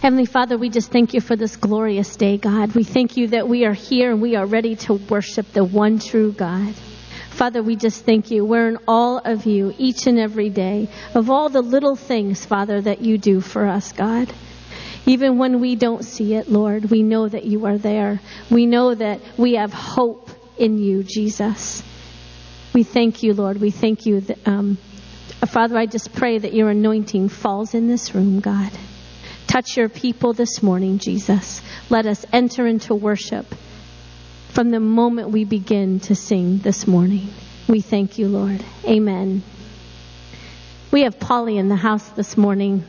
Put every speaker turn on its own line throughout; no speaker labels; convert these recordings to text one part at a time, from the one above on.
Heavenly Father, we just thank you for this glorious day, God. We thank you that we are here and we are ready to worship the one true God. Father, we just thank you. We're in all of you each and every day, of all the little things, Father, that you do for us, God. Even when we don't see it, Lord, we know that you are there. We know that we have hope in you, Jesus. We thank you, Lord. We thank you. Father, I just pray that your anointing falls in this room, God. Touch your people this morning, Jesus. Let us enter into worship from the moment we begin to sing this morning. We thank you, Lord. Amen. We have Polly in the house this morning.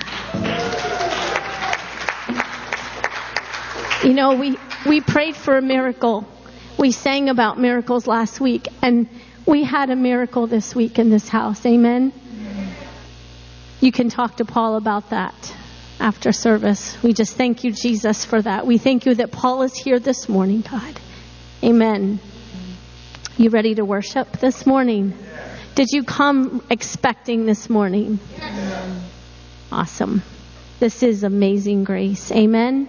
You know, we prayed for a miracle. We sang about miracles last week, and we had a miracle this week in this house. Amen. You can talk to Paul about that after service. We just thank you, Jesus, for that. We thank you that Paul is here this morning, God. Amen. You ready to worship this morning? Did you come expecting this morning? Awesome. This is amazing grace. Amen.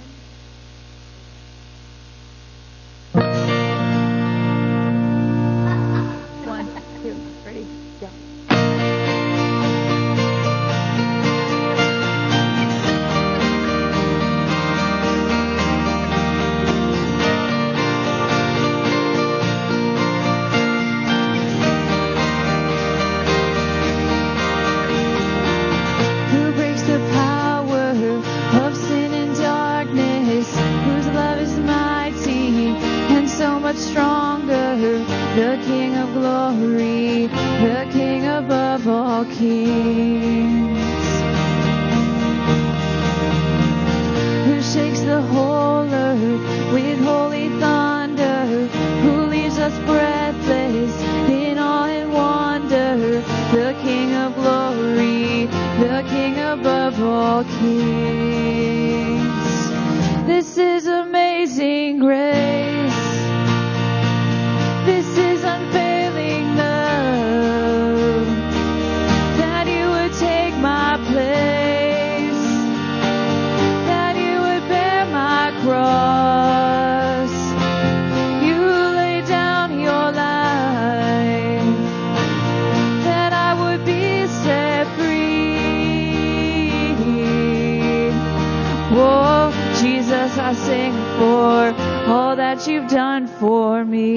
You've done for me.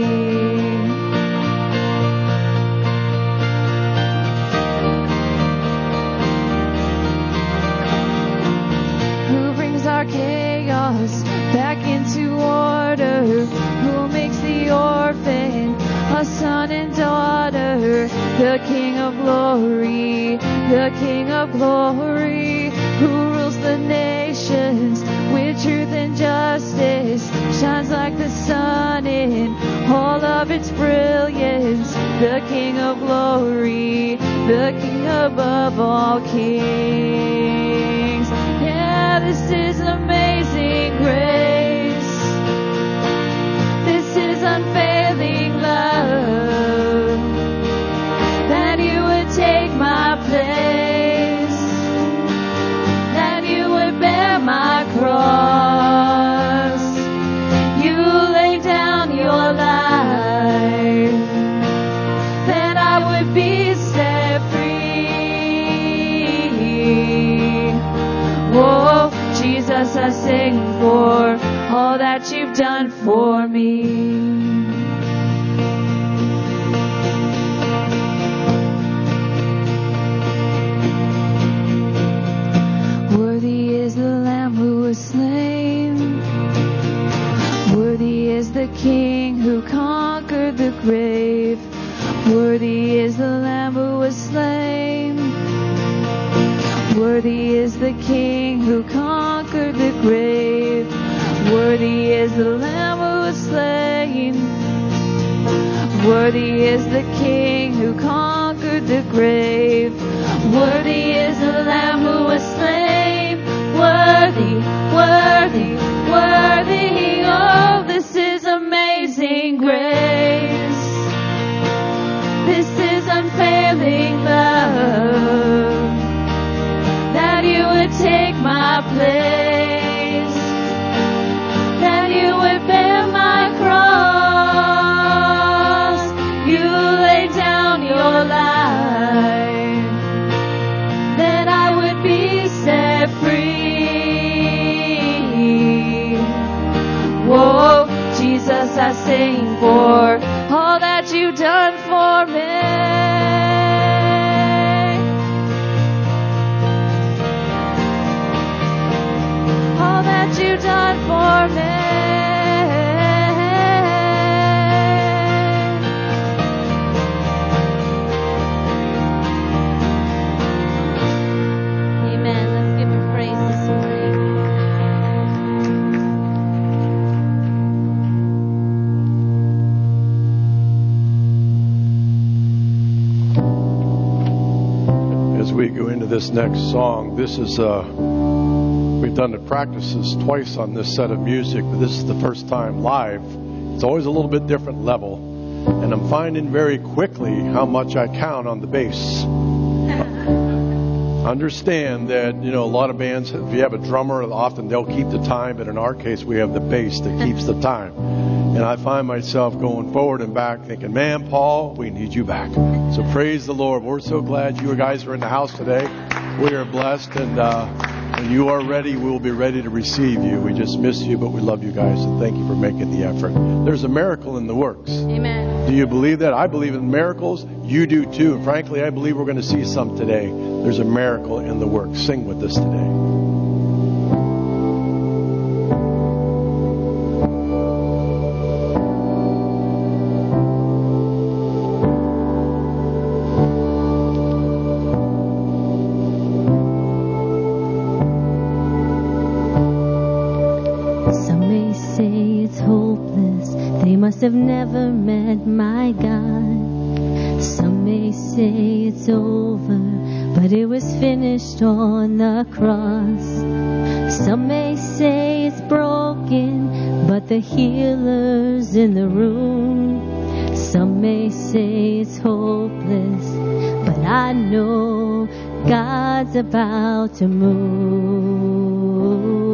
Who brings our chaos back into order? Who makes the orphan a son and daughter? The King of glory, the King of glory, who rules the nations with truth and justice, shines like the sun in all of its brilliance. The King of glory, the King above all kings. Yeah, this is amazing grace. This is unfailing love, that you would take my place, that you would bear my cross. You laid down your life, that I would be set free. Oh, Jesus, I sing for all that you've done for me. Worthy is the Lamb who was slain. Worthy is the King who conquered the grave. Worthy is the Lamb who was slain. Worthy is the King who conquered the grave. Worthy is the Lamb who was slain. Worthy is the King who conquered the grave. Worthy is the Lamb who was slain. Worthy, worthy, worthy. Oh, this is amazing grace. This is unfailing love, that you would take my place, that you would bear my cross. You laid down your life, that I would be set free. Whoa, Jesus, I sing for all that you've done for me. All that you've done for me.
Amen. Let's give him praise this morning.
As we go into this next song, this is we've done the practices twice on this set of music, but this is the first time live. It's always a little bit different level, and I'm finding very quickly how much I count on the bass. Understand that, a lot of bands, if you have a drummer, often they'll keep the time, but in our case, we have the bass that keeps the time. And I find myself going forward and back thinking, man, Paul, we need you back. So praise the Lord. We're so glad you guys are in the house today. We are blessed, and when you are ready, we will be ready to receive you. We just miss you, but we love you guys, and thank you for making the effort. There's a miracle in the works.
Amen.
Do you believe that? I believe in miracles. You do too. And frankly, I believe we're going to see some today. There's a miracle in the works. Sing with us today.
Must have never met my God. Some may say it's over, but it was finished on the cross. Some may say it's broken, but the healer's in the room. Some may say it's hopeless, but I know God's about to move.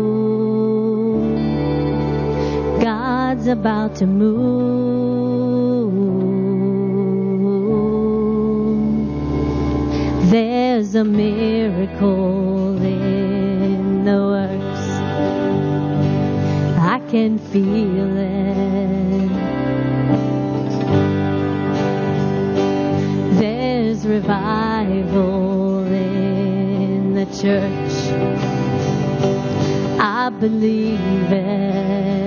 God's about to move. There's a miracle in the works. I can feel it. There's revival in the church. I believe it.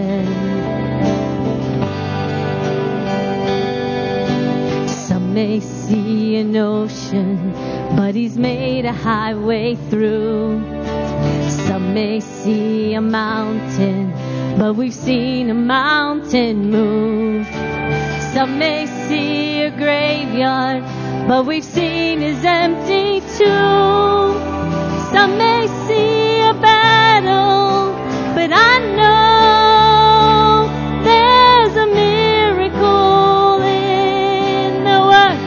May see an ocean, but he's made a highway through. Some may see a mountain, but we've seen a mountain move. Some may see a graveyard, but we've seen his empty tomb. Some may see a battle, but I know there's a miracle in the works.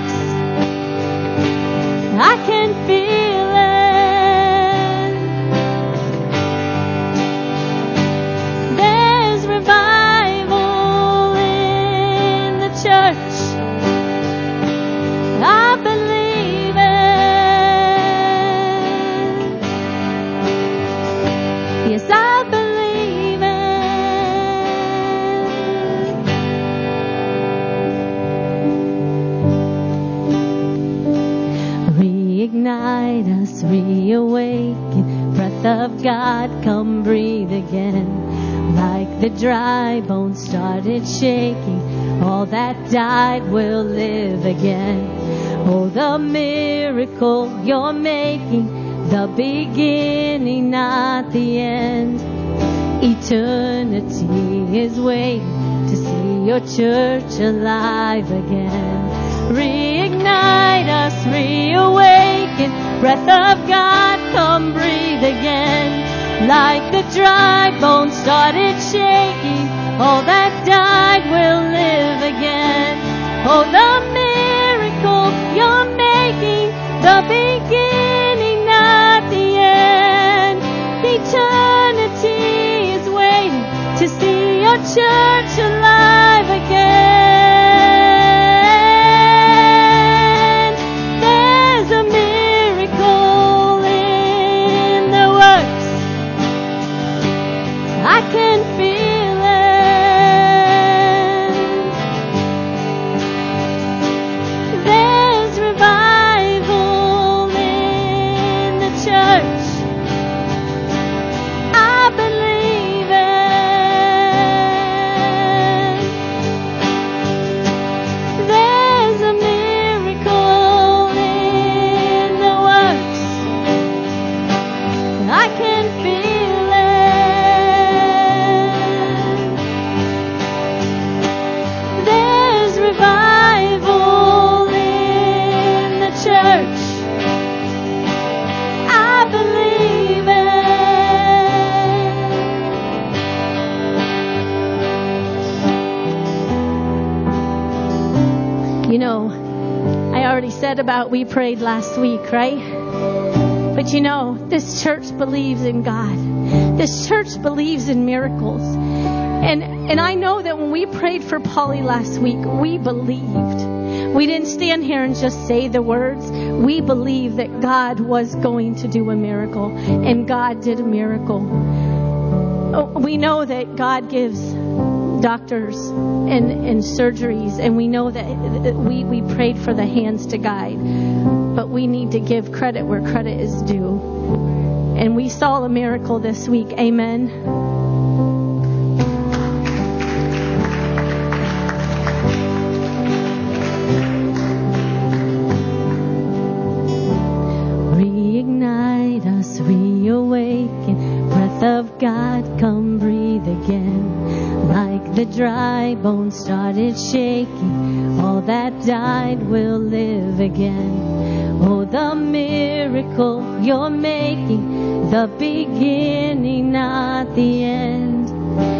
I can feel it. There's revival in the church. I believe it. Yes, I believe it. Reignite us, reawaken. Breath of God, come breathe again. Like the dry bones started shaking, all that died will live again. Oh, the miracle you're making, the beginning, not the end. Eternity is waiting to see your church alive again. Reignite us, reawaken. Breath of God, come breathe again. Like the dry bones started shaking, all that died will live again. Oh, the miracle you're making, the beginning, not the end. church alive again. There's a miracle in the works. I can feel it. There's revival in the church. I believe it. There's a miracle in the works. I can feel it. There's revival in the church. I believe it. You know, I already said about we prayed last week, right? But you know, this church believes in God. This church believes in miracles. And I know that when we prayed for Polly last week, we believed. We didn't stand here and just say the words. We believed that God was going to do a miracle. And God did a miracle. We know that God gives doctors and surgeries, and we know that we prayed for the hands to guide. But we need to give credit where credit is due. And we saw a miracle this week. Amen. Reignite us, reawaken. Breath of God, come breathe again. Like the dry bones started shaking, all that died will live again. Oh, the miracle you're making, the beginning, not the end.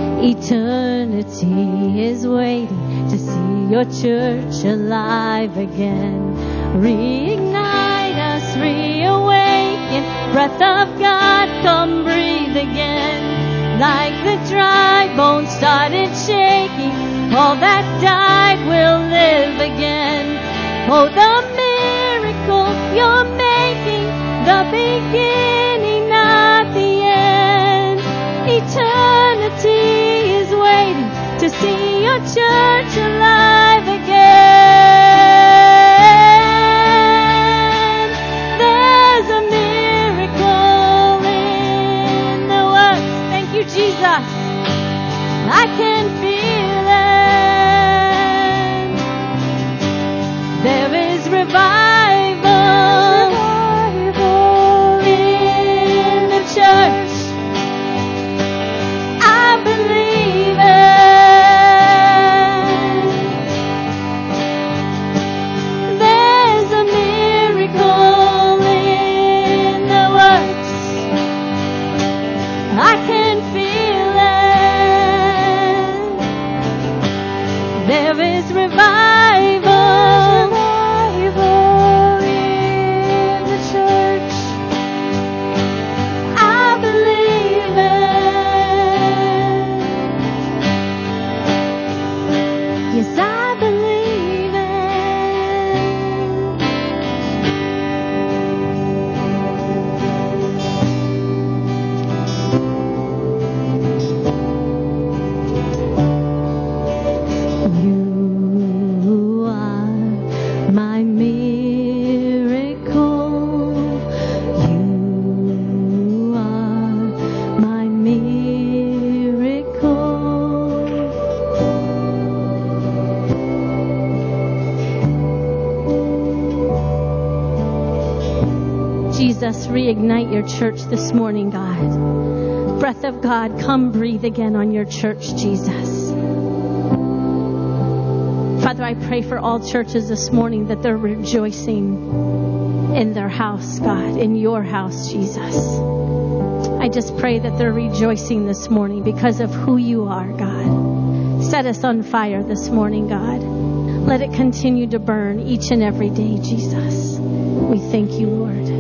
Eternity is waiting to see your church alive again. Reignite us, reawaken. Breath of God, come breathe again. Like the dry bones started shaking, all that died will live again. Oh, the miracle you're making, the beginning, not the end. Eternity is waiting to see your church alive again. There's a miracle in the works. Thank you, Jesus. I can feel it. There is revival in the church. I believe it. There's a miracle in the works. I can feel it. There is revival in the church. I believe it. Yes, I believe You are my miracle. You are my miracle. Jesus, reignite your church this morning, God. Breath of God, come breathe again on your church, Jesus. Father, I pray for all churches this morning that they're rejoicing in their house, God, in your house, Jesus. I just pray that they're rejoicing this morning because of who you are, God. Set us on fire this morning, God. Let it continue to burn each and every day, Jesus. We thank you, Lord.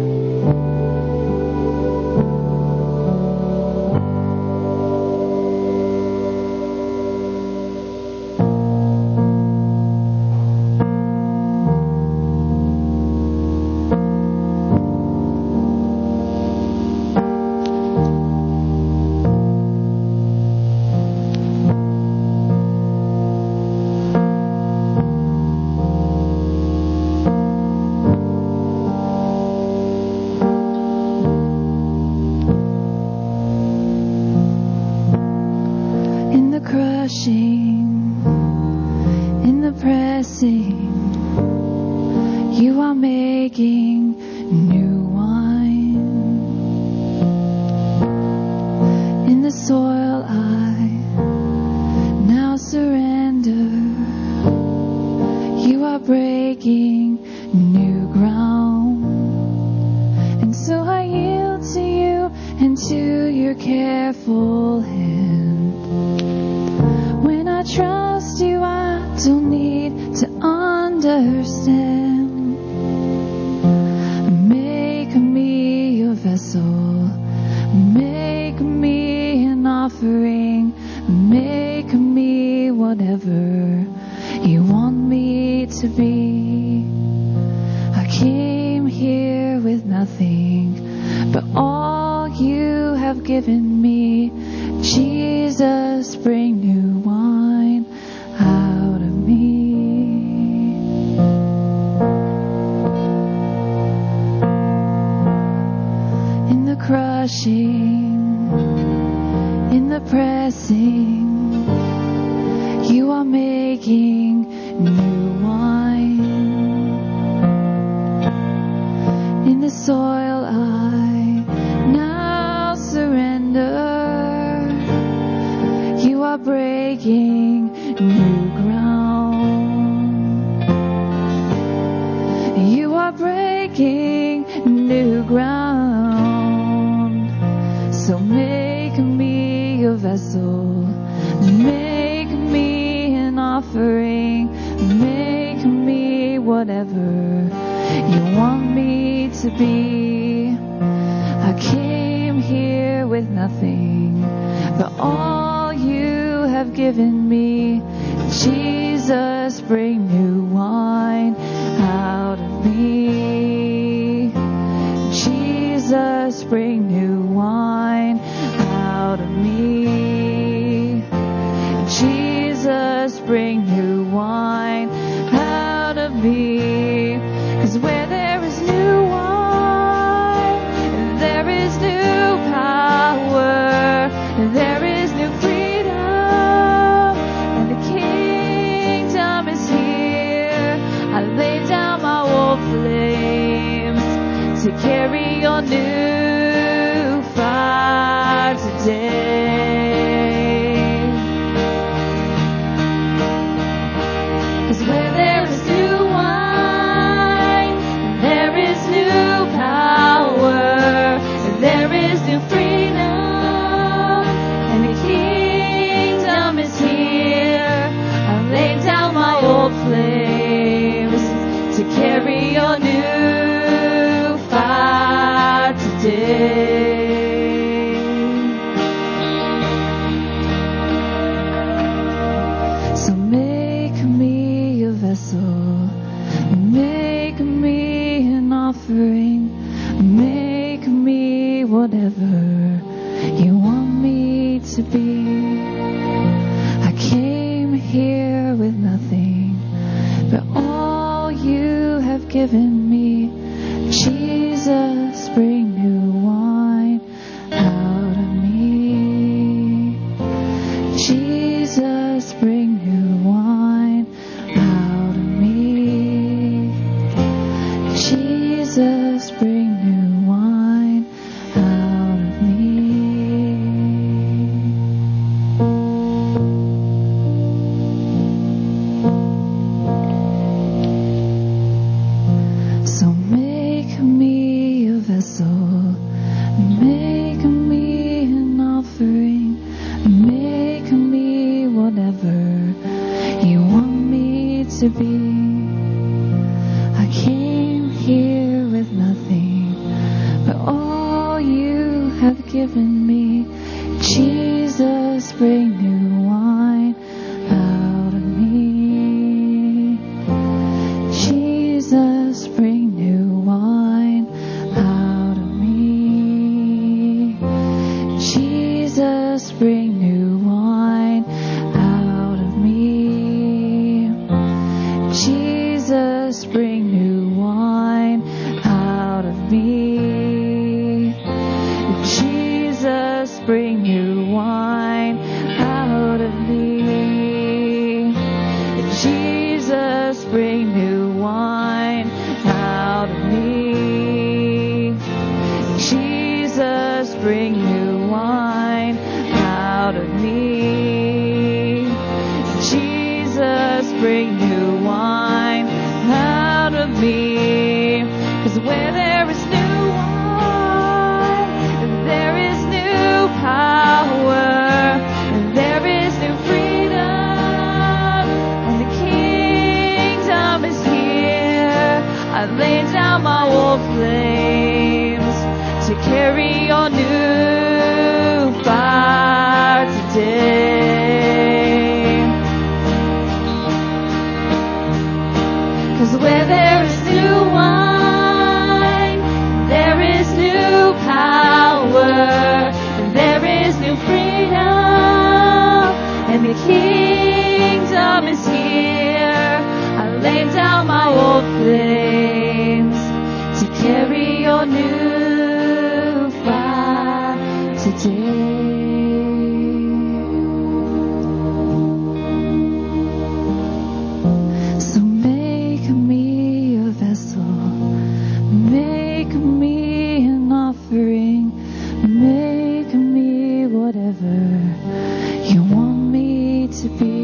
crushing, in the pressing, you are making new wine. In the soil I now surrender, you are breaking new ground. And so I yield to you and to your careful hand. When I trust you, I don't need to understand. Make me your vessel, make me an offering, make me whatever you want me to be. I came here with nothing, but all you have given me. Jesus, bring new wine out of me. In the crushing, in the pressing, you are making new wine. In the soil I now surrender, you are breaking new ground. You are breaking new ground. So make me a vessel, make me an offering, make me whatever you want me to be. I came here with nothing, but all you have given me. Jesus, bring new wine out of me. Jesus, bring new wine out of me. Jesus, bring new wine out of me. 'Cause where there is new wine, there is new power, there is new freedom, and the kingdom is here. I lay down my old flames to carry your new fire today. 'Cause where there is new wine, there is new power, there is new freedom, and the kingdom is here. I lay down my old flames to carry your new fire today. So make me a vessel, make me an offering, make me whatever you want me to be. I came here with nothing, but all you have given me. Jesus, bring new wine out of me. Jesus, bring new wine out of me. Jesus, bring new wine out of me. So make me a vessel, make me an offering, make me whatever you want me to be. I came here with nothing, but all you have given me. Jesus, bring new wine out of me. Jesus, bring new wine out of me. Jesus, bring new wine out of me. Jesus, bring new wine out of me. Jesus, bring new wine out of me. bring new wine out of me. Jesus, bring new wine out of me. 'Cause where there is new wine, there is new power, and there is new freedom, and the kingdom is here. I lay down my old flames to carry your new fire today. 'Cause where there is new wine, there is new power, and there is new freedom, and the kingdom is here. I lay down my old flames to carry your new fire today. So make me a vessel, make me an offering, make me whatever you want me to be.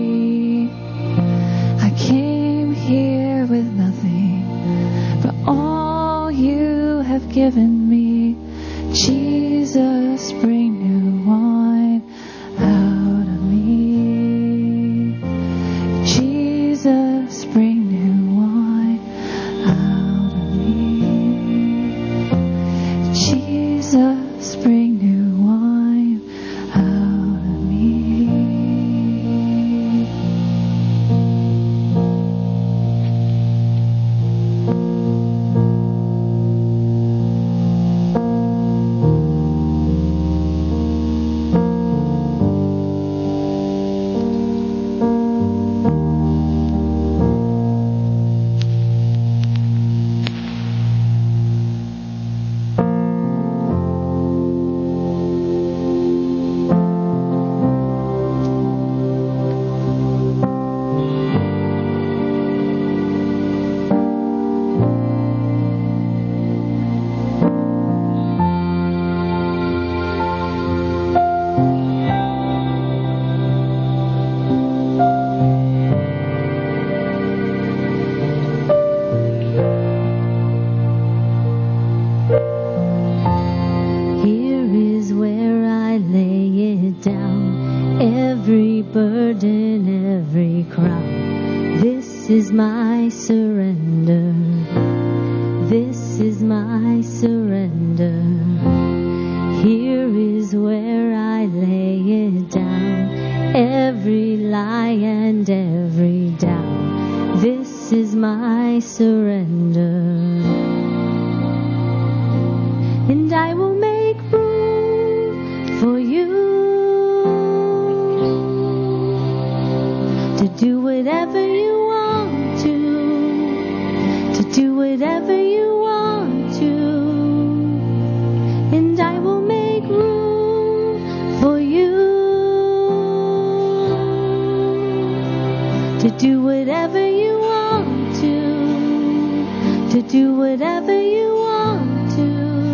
I came here with nothing, but all you have given me. Jesus, bring new wine out of me. Jesus, bring new wine out of me. Jesus, bring new wine out of me. Here is where I lay it down, every burden, every crown. This is my surrender. This is my surrender. Here is where I lay it down, every lie and every doubt. This is my surrender. And I will make room for you to do whatever you want to do whatever you want to. And I will make room for you to do whatever you want to do whatever you want to.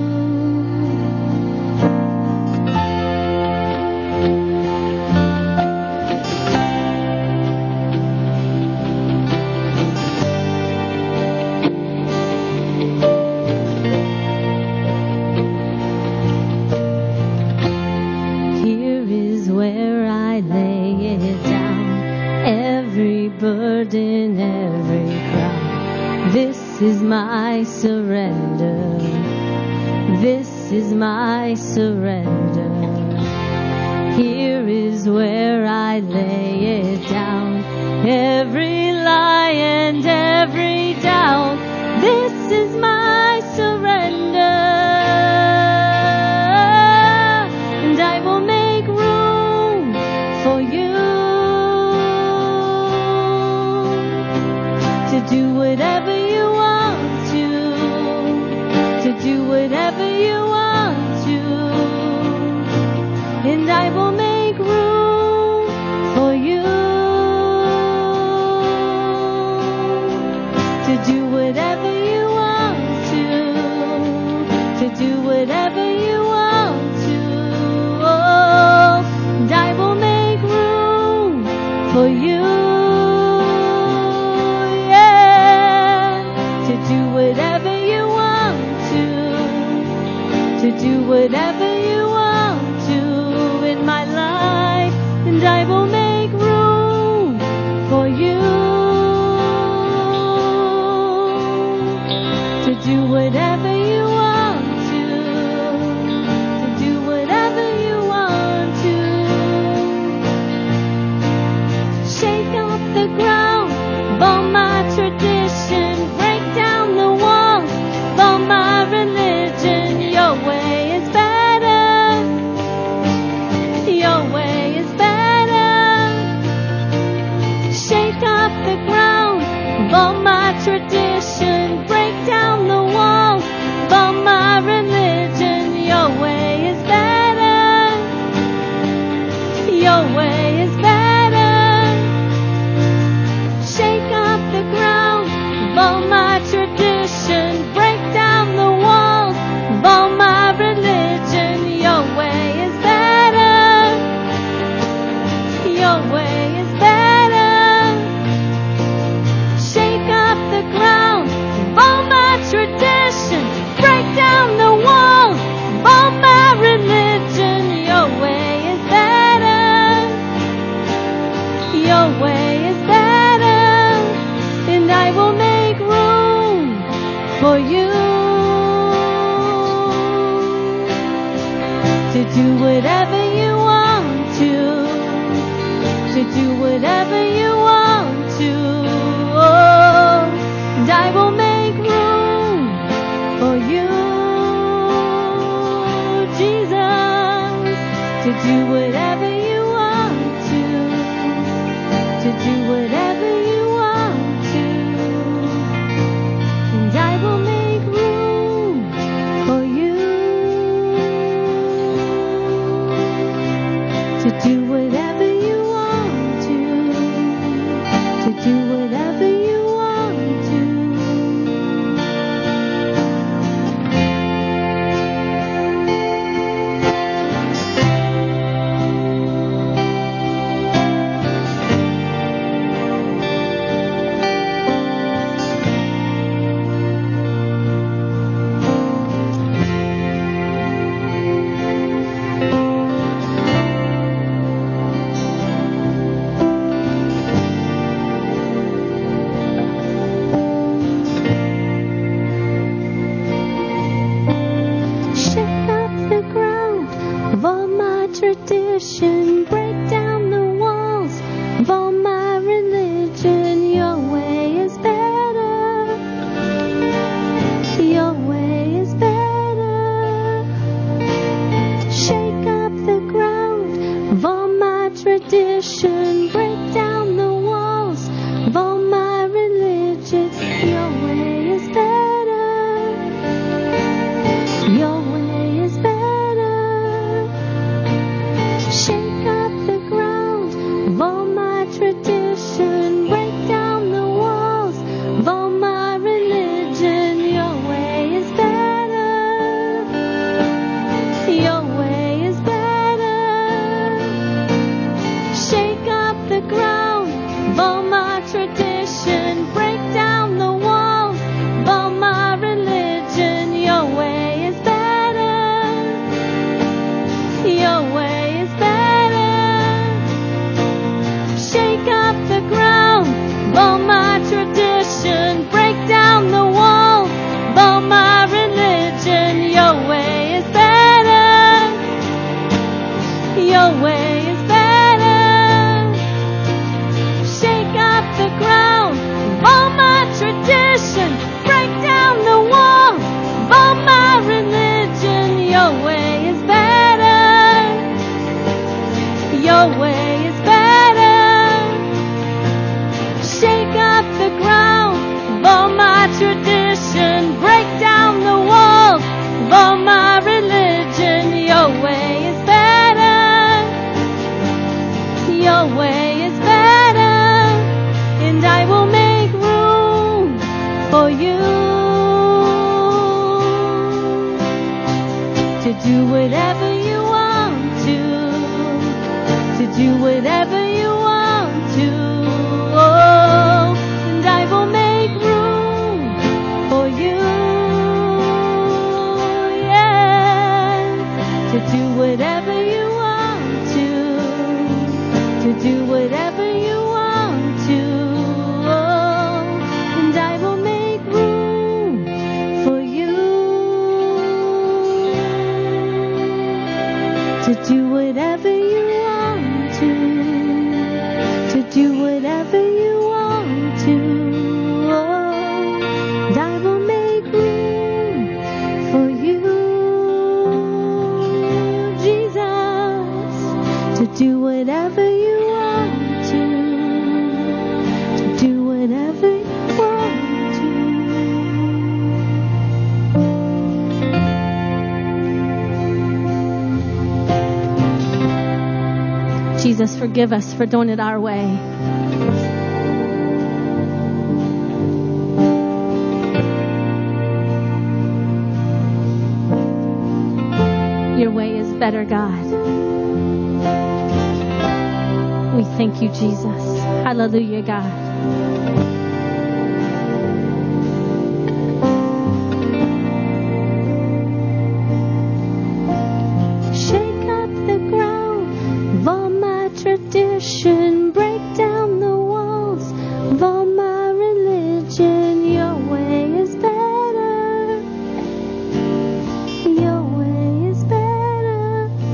Here is where I lay it down, every burden, every crown. This is my surrender. This is my surrender. Here is where I lay it down, every lie and every doubt. This is my surrender. And I will make room for you to do whatever you want to do whatever you want to. And I will make room for you to do whatever you want to do whatever you want to.
to do whatever you want to do whatever you want to. Oh, and I will make room for you, Jesus, to do whatever you want to do whatever you want to, and I will make room for you, to do whatever you want to do whatever you want to. Tradition, break down the walls of all my religion. Your way is better. Your way is better. Shake up the ground of all my tradition, break down the walls of all my religion. Your way is better. Your way is better. Shake up the ground of all my tradition, break down the walls of all my religion. Your way is better. Your way is better. Shake up the ground of all my tradition, break down the walls of all my religion. Your way is better. Your way is better. Shake up the ground of all my tradition, break down the walls of all my religion. Your way is better. Your way is better. Shake up the ground of all my tradition, break down the walls of all my religion. Your way is better. Your way is better. Shake up the ground of all my tradition, break down the walls of all my religion. Your way is better. Your way is better. And I will make room for you to do whatever you want to do whatever you want to. Oh, and I will make room for you, yes, to do whatever you want to do whatever you want to. Oh, and I will make room for you, to do whatever you want to do whatever you want to. Oh, and I will make room for you, Jesus, to do whatever you want to do whatever you want to. Jesus, forgive us for doing it our way. Your way is better, God. We thank you, Jesus. Hallelujah, God. Shake up the ground of all my tradition, break down the walls of all my religion. Your way is better. Your way is better.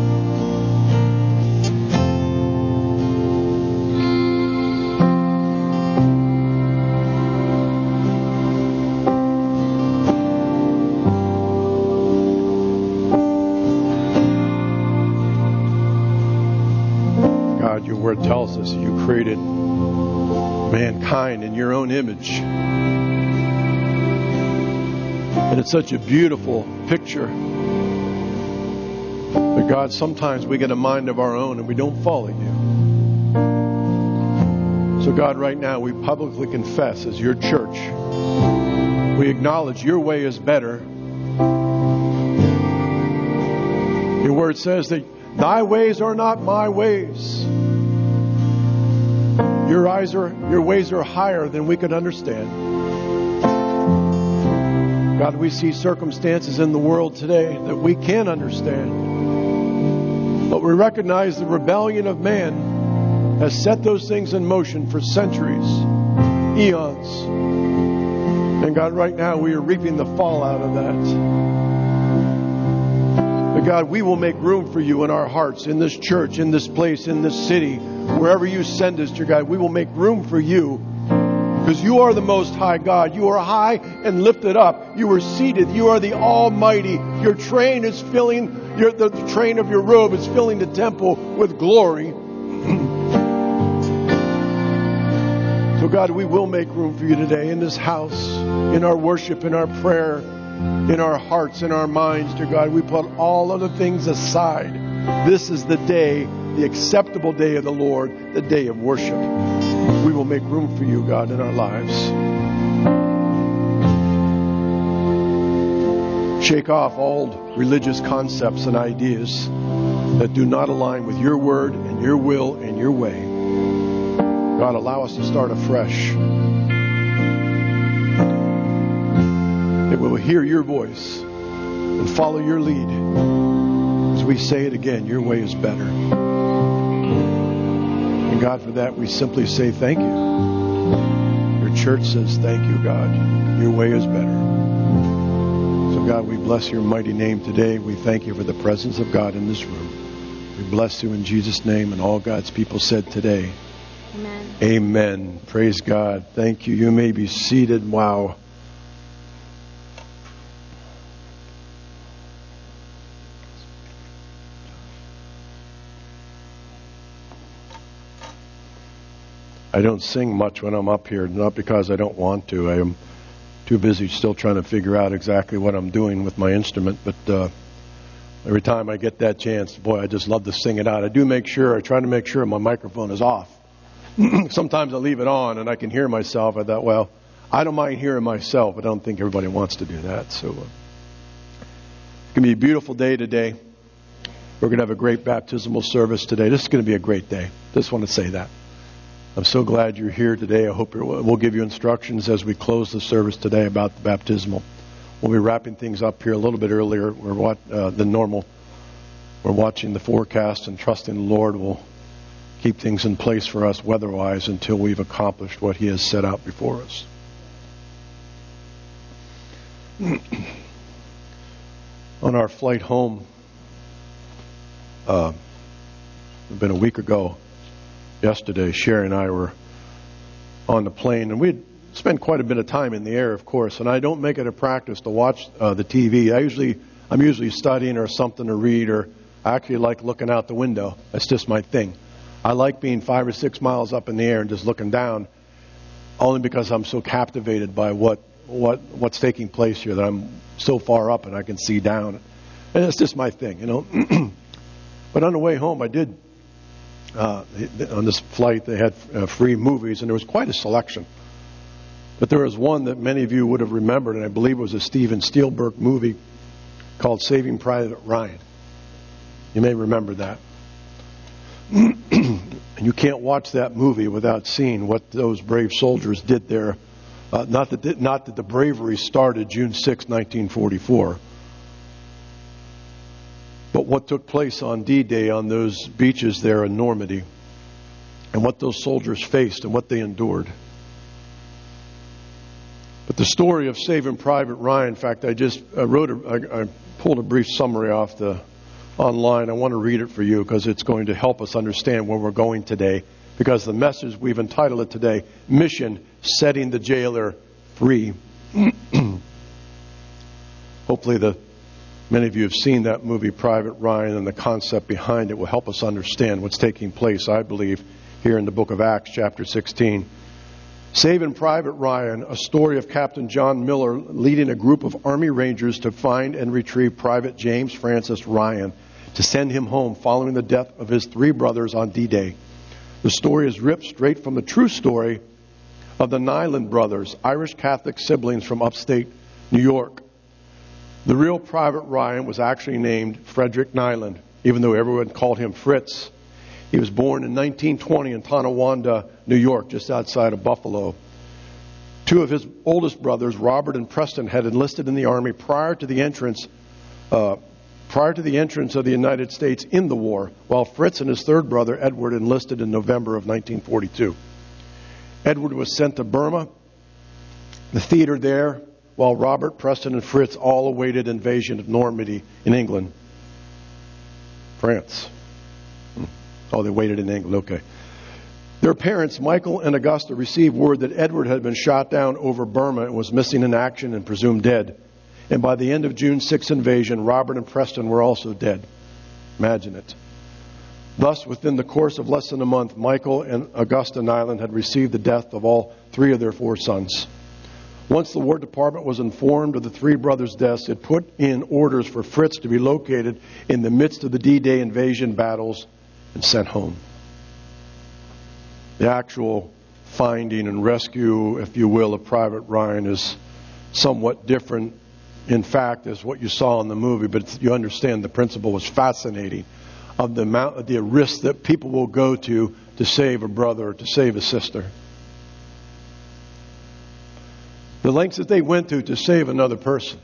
God, your word tells us you created mankind in your own image. And it's such a beautiful picture. But God, sometimes we get a mind of our own and we don't follow you. So God, right now we publicly confess as your church, we acknowledge your way is better. Your word says that thy ways are not my ways. Your ways are higher than we could understand. God, we see circumstances in the world today that we can't understand. But we recognize the rebellion of man has set those things in motion for centuries, eons. And God, right now we are reaping the fallout of that. But God, we will make room for you in our hearts, in this church, in this place, in this city, wherever you send us, dear God. We will make room for you because you are the Most High God. You are high and lifted up. You are seated. You are the Almighty. Your train is filling, the train of your robe is filling the temple with glory. So God, we will make room for you today in this house, in our worship, in our prayer, in our hearts, in our minds, dear God. We put all other things aside. This is the day, the acceptable day of the Lord, the day of worship. We will make room for you, God, in our lives. Shake off old religious concepts and ideas that do not align with your word and your will and your way. God, allow us to start afresh. That we will hear your voice and follow your lead. As we say it again, your way is better. And God, for that we simply say thank you. Your church says thank you, God. Your way is better. So God, we bless your mighty name today. We thank you for the presence of God in this room. We bless you in Jesus' name, and all God's people said today.
Amen.
Amen. Praise God. Thank you. You may be seated. Wow. I don't sing much when I'm up here, not because I don't want to. I am too busy still trying to figure out exactly what I'm doing with my instrument. But every time I get that chance, boy, I just love to sing it out. I try to make sure my microphone is off. Sometimes I leave it on and I can hear myself. I thought, well, I don't mind hearing myself. I don't think everybody wants to do that. So it's going to be a beautiful day today. We're going to have a great baptismal service today. This is going to be a great day. Just want to say that. I'm so glad you're here today. I hope we'll give you instructions as we close the service today about the baptismal. We'll be wrapping things up here a little bit earlier than normal. We're watching the forecast and trusting the Lord will keep things in place for us weather-wise until we've accomplished what He has set out before us. On our flight home, it's been a week ago, yesterday, Sherry and I were on the plane, and we'd spent quite a bit of time in the air, of course, and I don't make it a practice to watch the TV. I'm usually studying or something to read, or I actually like looking out the window. That's just my thing. I like being 5 or 6 miles up in the air and just looking down, only because I'm so captivated by what's taking place here, that I'm so far up and I can see down. And it's just my thing, you know. But on the way home, I did, on this flight, they had free movies, and there was quite a selection. But there was one that many of you would have remembered, and I believe it was a Steven Spielberg movie called Saving Private Ryan. You may remember that. And you can't watch that movie without seeing what those brave soldiers did there. Not that the bravery started June 6, 1944. But what took place on D-Day on those beaches there in Normandy, and what those soldiers faced and what they endured. But the story of Saving Private Ryan, in fact, I pulled a brief summary off online. I want to read it for you because it's going to help us understand where we're going today. Because the message, we've entitled it today, Mission, Setting the Jailer Free. Hopefully the Many of you have seen that movie, Private Ryan, and the concept behind it will help us understand what's taking place, I believe, here in the book of Acts, chapter 16. Saving Private Ryan, a story of Captain John Miller leading a group of Army Rangers to find and retrieve Private James Francis Ryan to send him home following the death of his 3 brothers on D-Day. The story is ripped straight from the true story of the Nyland brothers, Irish Catholic siblings from upstate New York. The real Private Ryan was actually named Frederick Nyland, even though everyone called him Fritz. He was born in 1920 in Tonawanda, New York, just outside of Buffalo. 2 of his oldest brothers, Robert and Preston, had enlisted in the Army prior to the entrance of the United States in the war, while Fritz and his 3rd brother, Edward, enlisted in November of 1942. Edward was sent to Burma, the theater there, while Robert, Preston, and Fritz all awaited invasion of Normandy in England. France. Oh, they waited in England. Okay. Their parents, Michael and Augusta, received word that Edward had been shot down over Burma and was missing in action and presumed dead. And by the end of June 6th invasion, Robert and Preston were also dead. Imagine it. Thus, within the course of less than a month, Michael and Augusta Nyland had received the death of all 3 of their 4 sons. Once the War Department was informed of the 3 brothers' deaths, it put in orders for Fritz to be located in the midst of the D-Day invasion battles and sent home. The actual finding and rescue, if you will, of Private Ryan is somewhat different, in fact, as what you saw in the movie, but you understand the principle was fascinating of the amount of the risk that people will go to save a brother or to save a sister. The lengths that they went to save another person.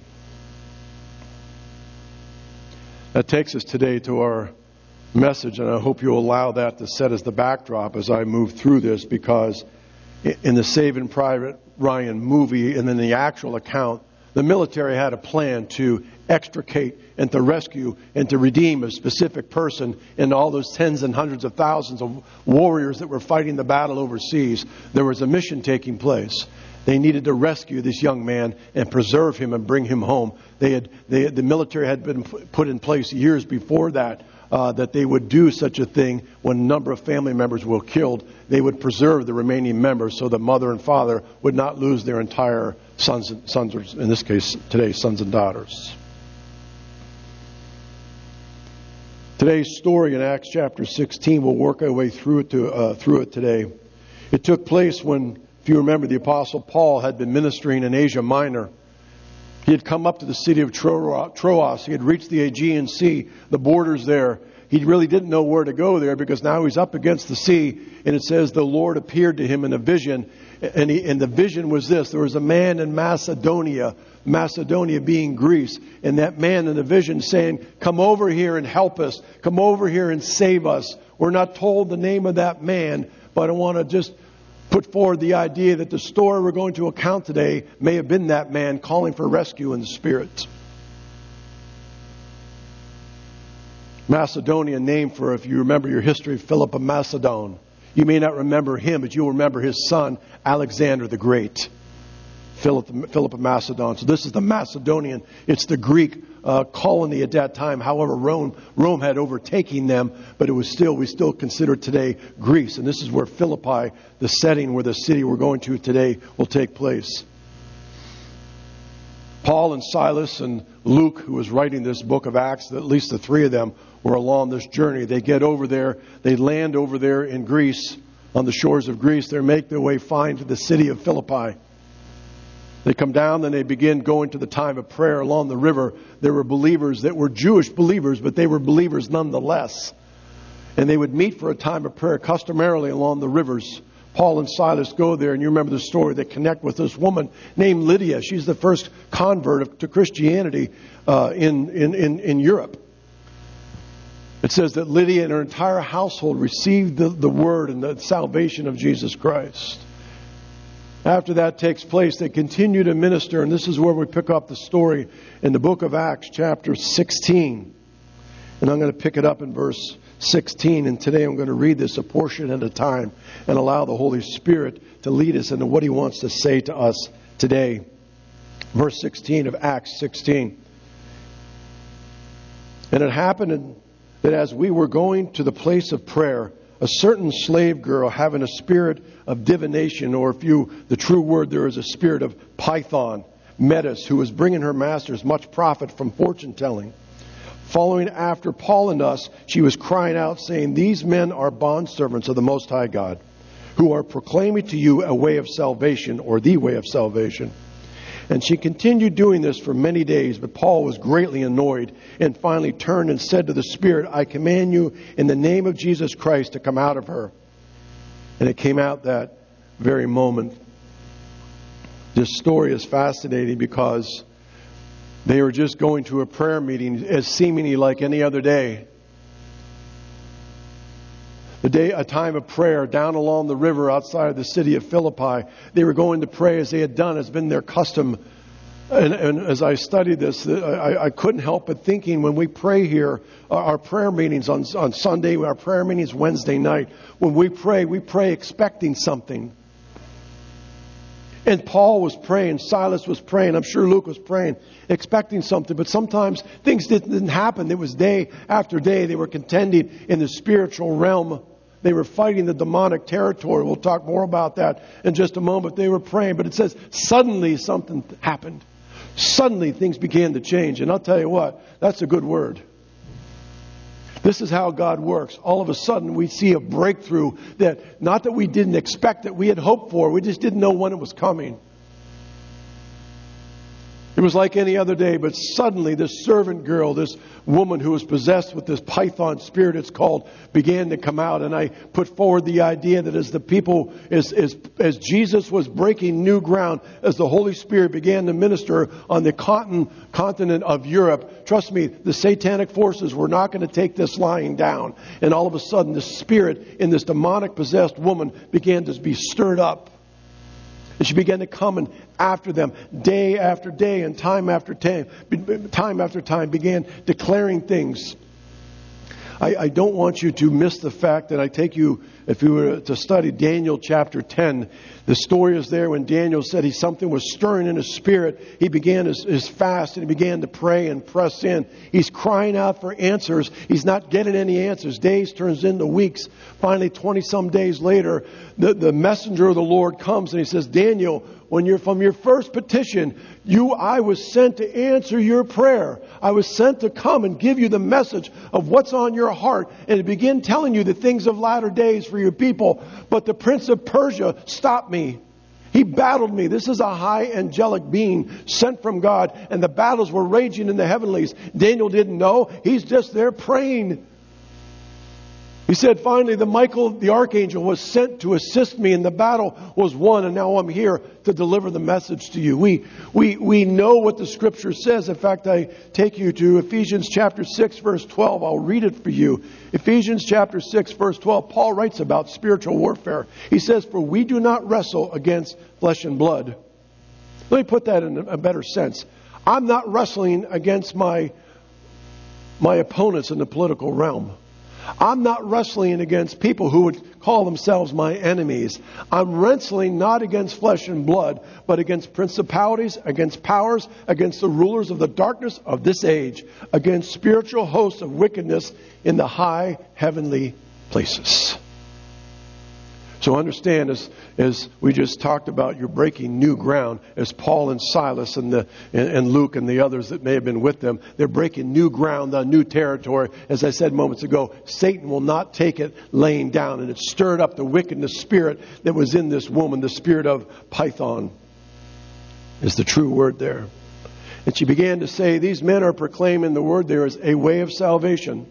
That takes us today to our message, and I hope you'll allow that to set as the backdrop as I move through this, because in the Saving Private Ryan movie and in the actual account, the military had a plan to extricate and to rescue and to redeem a specific person, and all those tens and hundreds of thousands of warriors that were fighting the battle overseas. There was a mission taking place. They needed to rescue this young man and preserve him and bring him home. The military had been put in place years before that, that they would do such a thing when a number of family members were killed. They would preserve the remaining members so the mother and father would not lose their entire sons, in this case today, sons and daughters. Today's story in Acts chapter 16, we'll work our way through it today. It took place when, if you remember, the Apostle Paul had been ministering in Asia Minor. He had come up to the city of Troas. He had reached the Aegean Sea, the borders there. He really didn't know where to go there because now he's up against the sea. And it says the Lord appeared to him in a vision. And the vision was this. There was a man in Macedonia being Greece. And that man in the vision saying, "Come over here and help us. Come over here and save us." We're not told the name of that man, but I want to just put forward the idea that the story we're going to account today may have been that man calling for rescue in the Spirit. Macedonia, named for, if you remember your history, Philip of Macedon. You may not remember him, but you'll remember his son, Alexander the Great. Philip of Macedon. So this is the Macedonian. It's the Greek colony at that time. However, Rome had overtaken them, but we still consider today Greece. And this is where Philippi, the setting where the city we're going to today, will take place. Paul and Silas and Luke, who was writing this book of Acts, at least the 3 of them were along this journey. They get over there. They land over there in Greece, on the shores of Greece. They make their way fine to the city of Philippi. They come down, then they begin going to the time of prayer along the river. There were believers that were Jewish believers, but they were believers nonetheless. And they would meet for a time of prayer customarily along the rivers. Paul and Silas go there, and you remember the story. They connect with this woman named Lydia. She's the first convert to Christianity in Europe. It says that Lydia and her entire household received the word and the salvation of Jesus Christ. After that takes place, they continue to minister, and this is where we pick up the story in the book of Acts, chapter 16. And I'm going to pick it up in verse 16, and today I'm going to read this a portion at a time and allow the Holy Spirit to lead us into what He wants to say to us today. Verse 16 of Acts 16. And it happened that as we were going to the place of prayer, a certain slave girl having a spirit of divination, or the true word there is a spirit of Python, met us, who was bringing her masters much profit from fortune telling. Following after Paul and us, she was crying out, saying, "These men are bondservants of the Most High God, who are proclaiming to you a way of salvation," or the way of salvation. And she continued doing this for many days, but Paul was greatly annoyed and finally turned and said to the Spirit, "I command you in the name of Jesus Christ to come out of her." And it came out that very moment. This story is fascinating because they were just going to a prayer meeting as seemingly like any other day. A time of prayer down along the river outside of the city of Philippi. They were going to pray as they had done, as been their custom. And as I studied this, I couldn't help but thinking, when we pray here, our prayer meetings on Sunday, our prayer meetings Wednesday night, when we pray expecting something. And Paul was praying, Silas was praying, I'm sure Luke was praying, expecting something. But sometimes things didn't happen. It was day after day. They were contending in the spiritual realm. They were fighting the demonic territory. We'll talk more about that in just a moment. They were praying, but it says suddenly something happened. Suddenly things began to change. And I'll tell you what, that's a good word. This is how God works. All of a sudden we see a breakthrough that, not that we didn't expect, that we had hoped for. We just didn't know when it was coming. It was like any other day, but suddenly this servant girl, this woman who was possessed with this python spirit, it's called, began to come out. And I put forward the idea that as Jesus was breaking new ground, as the Holy Spirit began to minister on the continent of Europe, trust me, the satanic forces were not going to take this lying down. And all of a sudden, the spirit in this demonic possessed woman began to be stirred up. And she began to come and after them day after day and time after time, began declaring things. I don't want you to miss the fact that I take you, if you were to study Daniel chapter 10, the story is there when Daniel said something was stirring in his spirit. He began his fast and he began to pray and press in. He's crying out for answers. He's not getting any answers. Days turns into weeks. Finally, 20-some days later, the messenger of the Lord comes and he says, "Daniel, when you're from your first petition, I was sent to answer your prayer. I was sent to come and give you the message of what's on your heart and to begin telling you the things of latter days for your people. But the prince of Persia stopped me. He battled me." This is a high angelic being sent from God, and the battles were raging in the heavenlies. Daniel didn't know. He's just there praying. He said, finally, Michael, the archangel, was sent to assist me, and the battle was won, and now I'm here to deliver the message to you. We know what the Scripture says. In fact, I take you to Ephesians chapter 6, verse 12. I'll read it for you. Ephesians chapter 6, verse 12. Paul writes about spiritual warfare. He says, "For we do not wrestle against flesh and blood." Let me put that in a better sense. I'm not wrestling against my opponents in the political realm. I'm not wrestling against people who would call themselves my enemies. I'm wrestling not against flesh and blood, but against principalities, against powers, against the rulers of the darkness of this age, against spiritual hosts of wickedness in the high heavenly places. So understand, as we just talked about, you're breaking new ground. As Paul and Silas and Luke and the others that may have been with them, they're breaking new ground on new territory. As I said moments ago, Satan will not take it laying down. And it stirred up the wickedness spirit that was in this woman. The spirit of Python is the true word there. And she began to say, "These men are proclaiming," the word there is a way of salvation.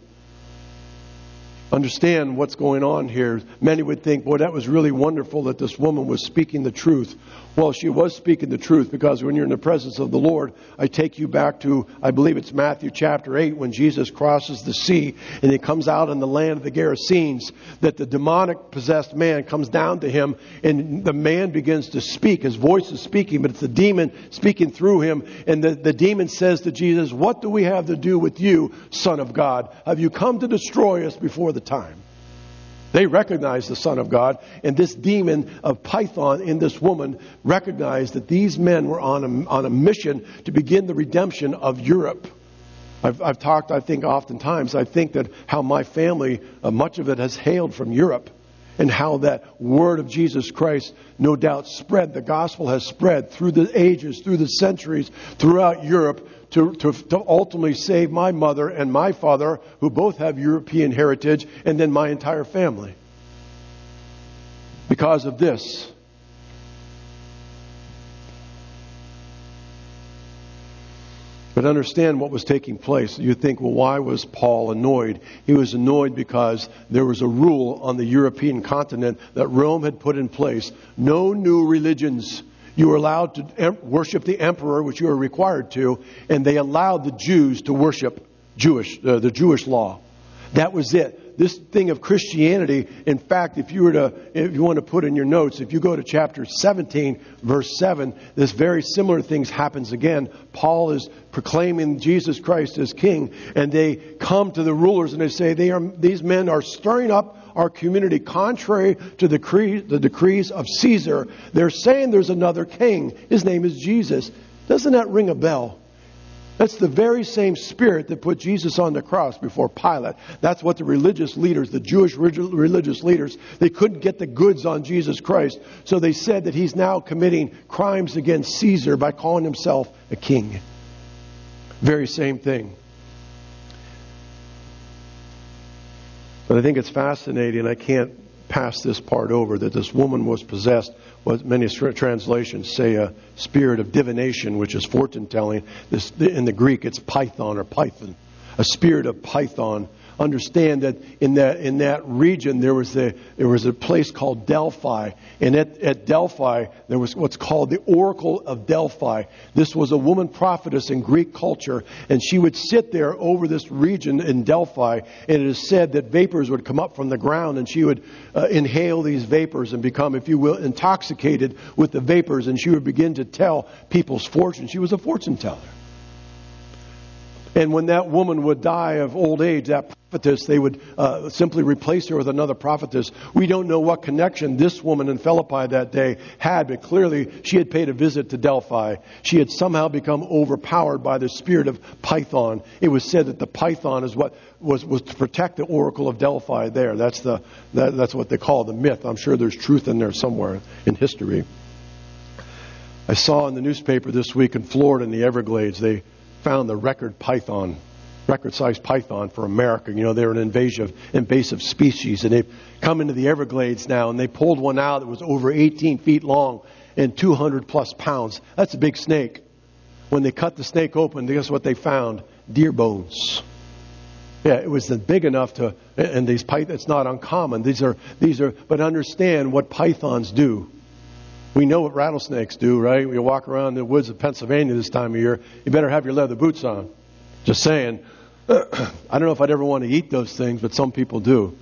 Understand what's going on here. Many would think, boy, that was really wonderful that this woman was speaking the truth. Well, she was speaking the truth, because when you're in the presence of the Lord, I take you back to, I believe it's Matthew chapter 8, when Jesus crosses the sea and he comes out in the land of the Gerasenes, that the demonic possessed man comes down to him and the man begins to speak. His voice is speaking, but it's the demon speaking through him. And the demon says to Jesus, "What do we have to do with you, Son of God? Have you come to destroy us before the time?" They recognized the Son of God, and this demon of Python in this woman recognized that these men were on a mission to begin the redemption of Europe. I've talked, I think, oftentimes, I think that how my family, much of it has hailed from Europe, and how that word of Jesus Christ no doubt spread. The gospel has spread through the ages, through the centuries, throughout Europe to ultimately save my mother and my father, who both have European heritage, and then my entire family. Because of this. But understand what was taking place. You think, well, why was Paul annoyed? He was annoyed because there was a rule on the European continent that Rome had put in place. No new religions. You were allowed to worship the emperor, which you were required to, and they allowed the Jews to worship the Jewish law. That was it. This thing of Christianity, in fact, if you want to put in your notes, if you go to chapter 17, verse 7, this very similar thing happens again. Paul is proclaiming Jesus Christ as king, and they come to the rulers and they say, these men are stirring up our community contrary to the decrees of Caesar. They're saying there's another king. His name is Jesus. Doesn't that ring a bell? That's the very same spirit that put Jesus on the cross before Pilate. That's what the religious leaders, the Jewish religious leaders, they couldn't get the goods on Jesus Christ. So they said that he's now committing crimes against Caesar by calling himself a king. Very same thing. But I think it's fascinating. I can't pass this part over, that this woman was possessed, what many translations say a spirit of divination, which is fortune telling. In the Greek, it's python or python, a spirit of python. Understand that in that region there was a place called Delphi, and at Delphi there was what's called the Oracle of Delphi. This was a woman prophetess in Greek culture, and she would sit there over this region in Delphi, and it is said that vapors would come up from the ground, and she would inhale these vapors and become, if you will, intoxicated with the vapors, and she would begin to tell people's fortune. She was a fortune teller. And when that woman would die of old age, that prophetess, they would simply replace her with another prophetess. We don't know what connection this woman in Philippi that day had, but clearly she had paid a visit to Delphi. She had somehow become overpowered by the spirit of Python. It was said that the Python is what was to protect the Oracle of Delphi there. That's what they call the myth. I'm sure there's truth in there somewhere in history. I saw in the newspaper this week in Florida in the Everglades, they found the record-sized python for America. You know, they're an invasive species, and they've come into the Everglades now, and they pulled one out that was over 18 feet long and 200 plus pounds. That's a big snake. When they cut the snake open, guess what they found? Deer bones. Yeah, it was big enough to, and these pythons, it's not uncommon. These are, but understand what pythons do. We know what rattlesnakes do, right? We walk around the woods of Pennsylvania this time of year. You better have your leather boots on. Just saying. I don't know if I'd ever want to eat those things, but some people do.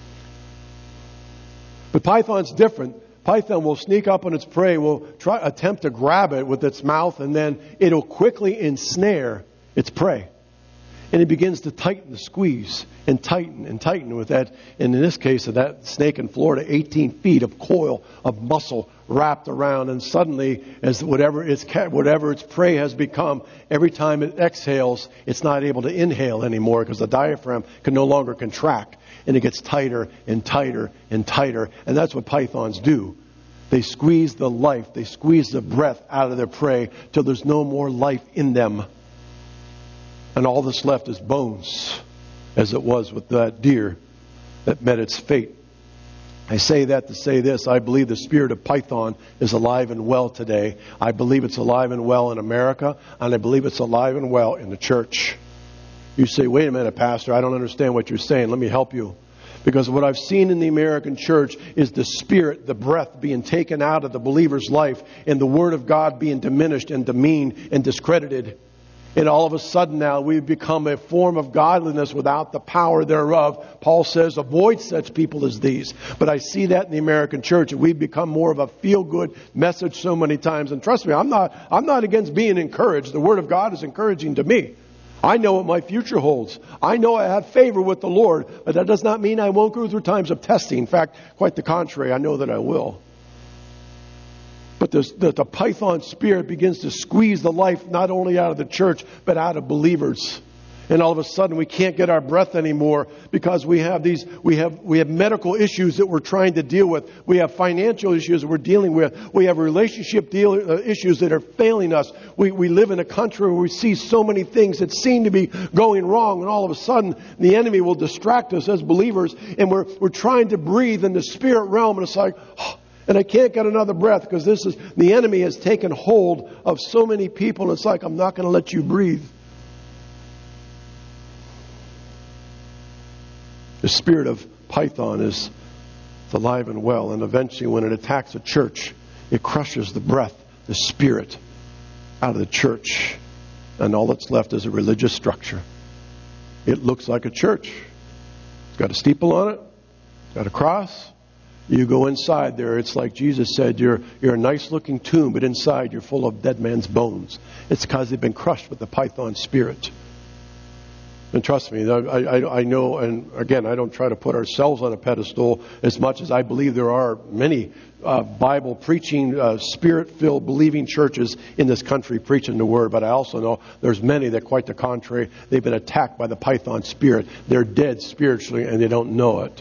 But python's different. Python will sneak up on its prey, will attempt to grab it with its mouth, and then it'll quickly ensnare its prey. And it begins to tighten the squeeze and tighten with that. And in this case of that snake in Florida, 18 feet of coil of muscle wrapped around. And suddenly, as whatever its prey has become, every time it exhales, it's not able to inhale anymore because the diaphragm can no longer contract. And it gets tighter and tighter and tighter. And that's what pythons do. They squeeze the life, they squeeze the breath out of their prey till there's no more life in them. And all that's left is bones, as it was with that deer that met its fate. I say that to say this. I believe the spirit of Python is alive and well today. I believe it's alive and well in America, and I believe it's alive and well in the church. You say, wait a minute, Pastor, I don't understand what you're saying. Let me help you. Because what I've seen in the American church is the spirit, the breath being taken out of the believer's life, and the Word of God being diminished and demeaned and discredited. And all of a sudden now we've become a form of godliness without the power thereof. Paul says, avoid such people as these. But I see that in the American church, and we've become more of a feel-good message so many times. And trust me, I'm not against being encouraged. The Word of God is encouraging to me. I know what my future holds. I know I have favor with the Lord, but that does not mean I won't go through times of testing. In fact, quite the contrary, I know that I will. But the python spirit begins to squeeze the life not only out of the church, but out of believers. And all of a sudden we can't get our breath anymore because we have medical issues that we're trying to deal with. We have financial issues that we're dealing with. We have relationship issues that are failing us. We live in a country where we see so many things that seem to be going wrong, and all of a sudden the enemy will distract us as believers, and we're trying to breathe in the spirit realm, and it's like, oh, and I can't get another breath because the enemy has taken hold of so many people, and it's like, I'm not going to let you breathe. The spirit of Python is alive and well, and eventually when it attacks a church, it crushes the breath, the spirit, out of the church, and all that's left is a religious structure. It looks like a church. It's got a steeple on it, got a cross. You go inside there, it's like Jesus said, you're a nice looking tomb, but inside you're full of dead man's bones. It's because they've been crushed with the Python spirit. And trust me, I know, and again, I don't try to put ourselves on a pedestal as much as I believe there are many Bible-preaching, Spirit-filled, believing churches in this country preaching the Word. But I also know there's many that, quite the contrary, they've been attacked by the Python spirit. They're dead spiritually and they don't know it.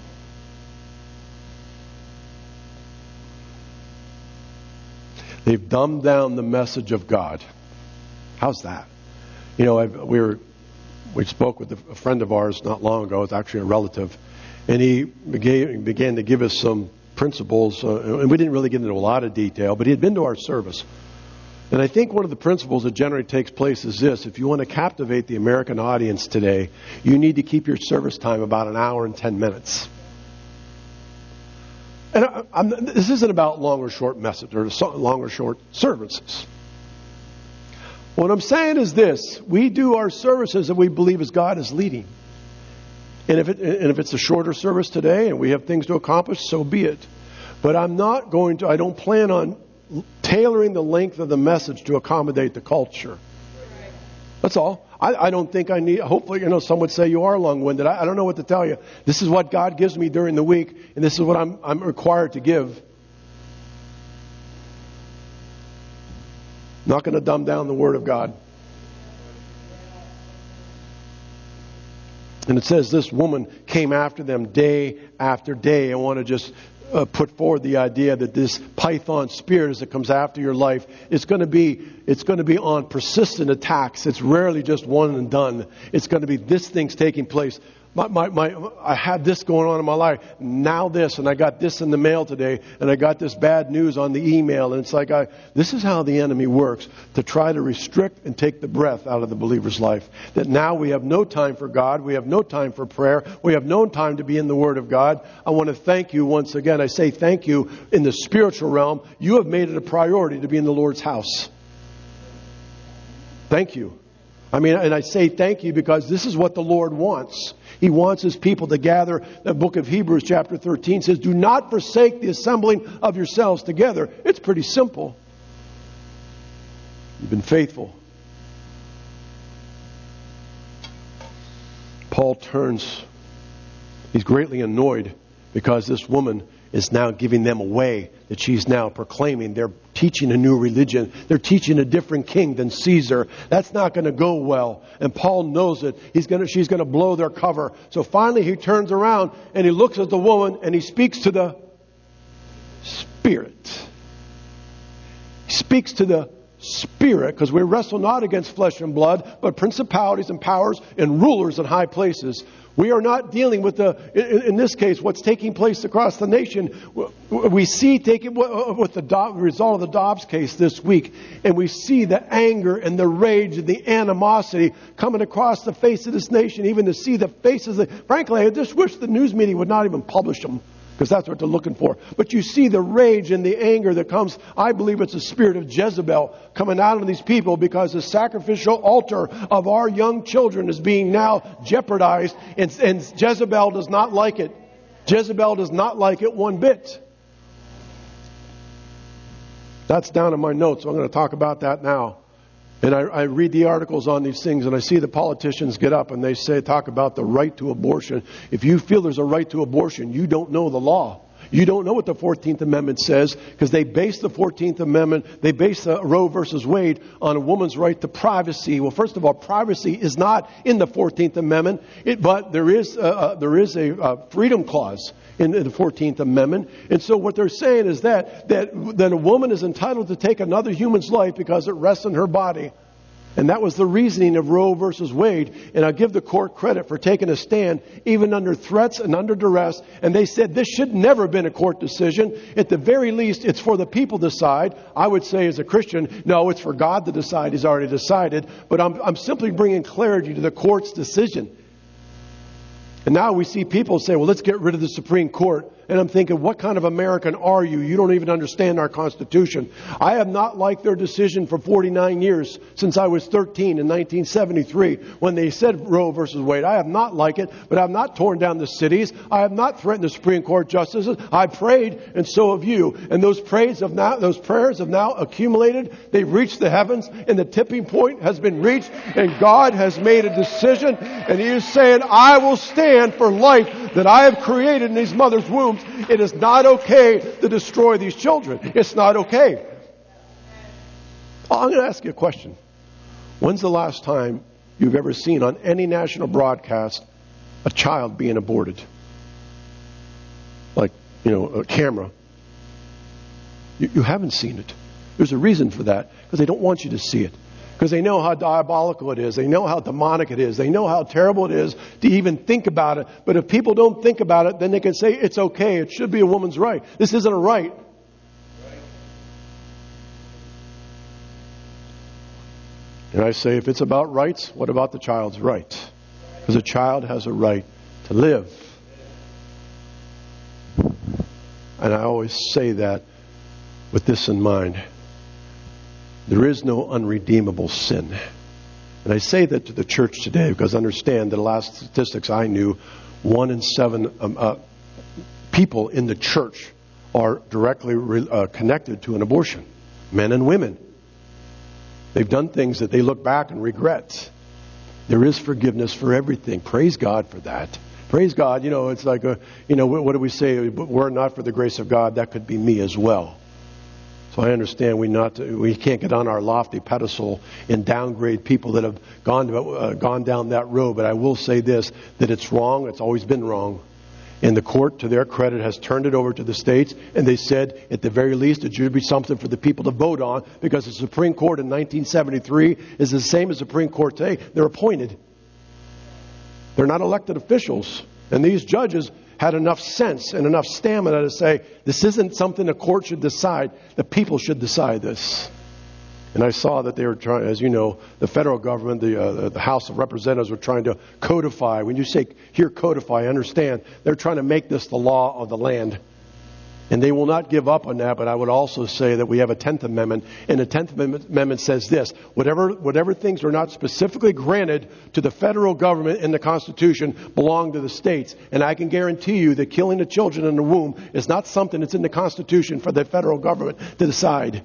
They've dumbed down the message of God. How's that? You know, we spoke with a friend of ours not long ago. It's actually a relative. And he began to give us some principles. And we didn't really get into a lot of detail, but he had been to our service. And I think one of the principles that generally takes place is this. If you want to captivate the American audience today, you need to keep your service time about an hour and 10 minutes. And this isn't about long or short message or long or short services. What I'm saying is this: we do our services that we believe as God is leading. And if it's a shorter service today and we have things to accomplish, so be it. But I don't plan on tailoring the length of the message to accommodate the culture. That's all. I don't think I need, hopefully, some would say you are long-winded. I don't know what to tell you. This is what God gives me during the week, and this is what I'm required to give. Not going to dumb down the Word of God. And it says this woman came after them day after day. I want to just put forward the idea that this Python spirit, as it comes after your life, it's going to be on persistent attacks. It's rarely just one and done. It's going to be this thing's taking place. I had this going on in my life. Now this, and I got this in the mail today, and I got this bad news on the email. And it's like, this is how the enemy works, to try to restrict and take the breath out of the believer's life. That now we have no time for God. We have no time for prayer. We have no time to be in the Word of God. I want to thank you once again. I say thank you in the spiritual realm. You have made it a priority to be in the Lord's house. Thank you. And I say thank you because this is what the Lord wants. He wants His people to gather. The book of Hebrews chapter 13 says, do not forsake the assembling of yourselves together. It's pretty simple. You've been faithful. Paul turns. He's greatly annoyed because this woman is now giving them away, that she's now proclaiming. They're teaching a new religion. They're teaching a different king than Caesar. That's not going to go well. And Paul knows it. She's going to blow their cover. So finally he turns around and he looks at the woman and he speaks to the Spirit. He speaks to the Spirit, because we wrestle not against flesh and blood, but principalities and powers and rulers in high places. We are not dealing with in this case, what's taking place across the nation. We see with the result of the Dobbs case this week, and we see the anger and the rage and the animosity coming across the face of this nation, even to see the faces. Frankly, I just wish the news media would not even publish them, because that's what they're looking for. But you see the rage and the anger that comes. I believe it's the spirit of Jezebel coming out of these people, because the sacrificial altar of our young children is being now jeopardized. And Jezebel does not like it. Jezebel does not like it one bit. That's down in my notes, so I'm going to talk about that now. And I read the articles on these things, and I see the politicians get up and they talk about the right to abortion. If you feel there's a right to abortion, you don't know the law. You don't know what the 14th Amendment says because they base the 14th Amendment, they base Roe versus Wade on a woman's right to privacy. Well, first of all, privacy is not in the 14th Amendment, but there is a freedom clause in the 14th Amendment. And so what they're saying is that a woman is entitled to take another human's life because it rests in her body. And that was the reasoning of Roe versus Wade. And I give the court credit for taking a stand, even under threats and under duress. And they said this should never have been a court decision. At the very least, it's for the people to decide. I would say as a Christian, no, it's for God to decide. He's already decided. But I'm simply bringing clarity to the court's decision. And now we see people say, well, let's get rid of the Supreme Court. And I'm thinking, what kind of American are you? You don't even understand our Constitution. I have not liked their decision for 49 years, since I was 13 in 1973, when they said Roe versus Wade. I have not liked it, but I have not torn down the cities. I have not threatened the Supreme Court justices. I prayed, and so have you. And those prayers have now accumulated. They've reached the heavens, and the tipping point has been reached, and God has made a decision, and He is saying, I will stand for life that I have created in these mothers' wombs. It is not okay to destroy these children. It's not okay. I'm going to ask you a question. When's the last time you've ever seen on any national broadcast a child being aborted? Like, a camera. You haven't seen it. There's a reason for that, because they don't want you to see it. Because they know how diabolical it is. They know how demonic it is. They know how terrible it is to even think about it. But if people don't think about it, then they can say it's okay. It should be a woman's right. This isn't a right. And I say, if it's about rights, what about the child's right? Because a child has a right to live. And I always say that with this in mind. There is no unredeemable sin. And I say that to the church today because understand that the last statistics I knew, 1 in 7 people in the church are directly connected to an abortion. Men and women. They've done things that they look back and regret. There is forgiveness for everything. Praise God for that. Praise God. It's like, what do we say? Were it not for the grace of God, that could be me as well. So I understand we can't get on our lofty pedestal and downgrade people that have gone down that road. But I will say this, that it's wrong. It's always been wrong. And the court, to their credit, has turned it over to the states. And they said, at the very least, it should be something for the people to vote on. Because the Supreme Court in 1973 is the same as the Supreme Court today. They're appointed. They're not elected officials. And these judges had enough sense and enough stamina to say, this isn't something the court should decide. The people should decide this. And I saw that they were trying, as you know, the federal government, the House of Representatives were trying to codify. When you say here codify, understand, they're trying to make this the law of the land. And they will not give up on that, but I would also say that we have a 10th Amendment, and the 10th Amendment says this, whatever things are not specifically granted to the federal government in the Constitution belong to the states. And I can guarantee you that killing the children in the womb is not something that's in the Constitution for the federal government to decide.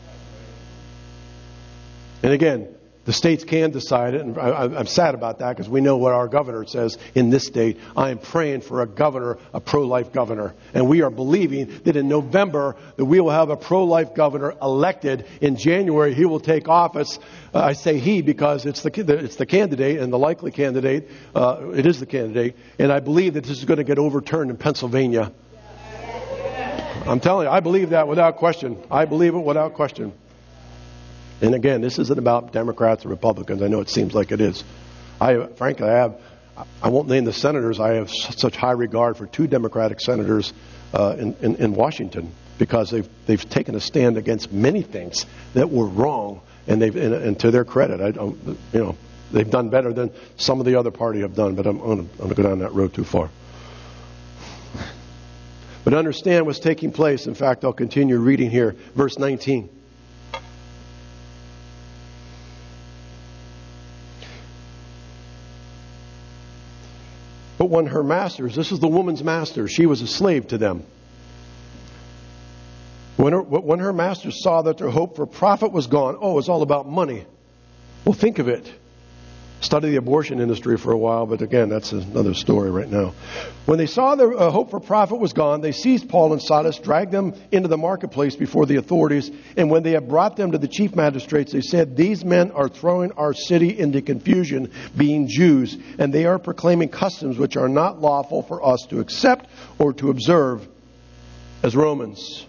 And again, the states can decide it, and I'm sad about that because we know what our governor says in this state. I am praying for a governor, a pro-life governor. And we are believing that in November that we will have a pro-life governor elected. In January, he will take office. I say he because it's the candidate and the likely candidate. It is the candidate. And I believe that this is going to get overturned in Pennsylvania. I'm telling you, I believe that without question. I believe it without question. And again, this isn't about Democrats or Republicans. I know it seems like it is. I won't name the senators. I have such high regard for 2 Democratic senators in Washington because they've taken a stand against many things that were wrong, and to their credit, they've done better than some of the other party have done. But I'm going to go down that road too far. But understand what's taking place. In fact, I'll continue reading here, verse 19. But when her masters, this is the woman's master, she was a slave to them. When her masters saw that their hope for profit was gone, it was all about money. Well, think of it. study the abortion industry for a while, but again, that's another story right now. When they saw their hope for profit was gone, they seized Paul and Silas, dragged them into the marketplace before the authorities, and when they had brought them to the chief magistrates, they said, "These men are throwing our city into confusion, being Jews, and they are proclaiming customs which are not lawful for us to accept or to observe as Romans."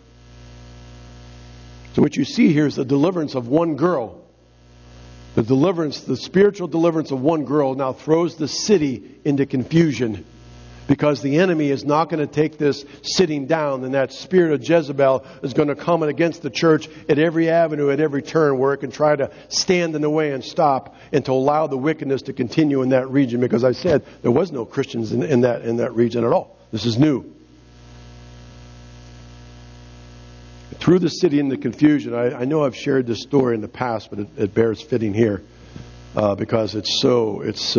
So what you see here is the deliverance of one girl. The spiritual deliverance of one girl now throws the city into confusion, because the enemy is not going to take this sitting down, and that spirit of Jezebel is going to come against the church at every avenue, at every turn, where it can try to stand in the way and stop, and to allow the wickedness to continue in that region. Because I said there was no Christians in that region at all. This is new. Threw the city into confusion. I know I've shared this story in the past, but it bears fitting here because it so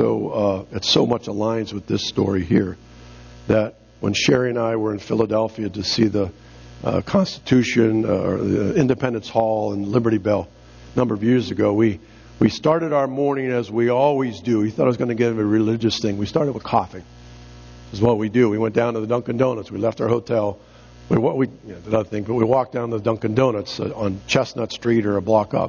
much aligns with this story here. That when Sherry and I were in Philadelphia to see the Constitution or the Independence Hall and Liberty Bell a number of years ago, we started our morning as we always do. We thought it was going to get a religious thing. We started with coffee. This is what we do. We went down to the Dunkin' Donuts. We left our hotel. We walked down to the Dunkin' Donuts on Chestnut Street, or a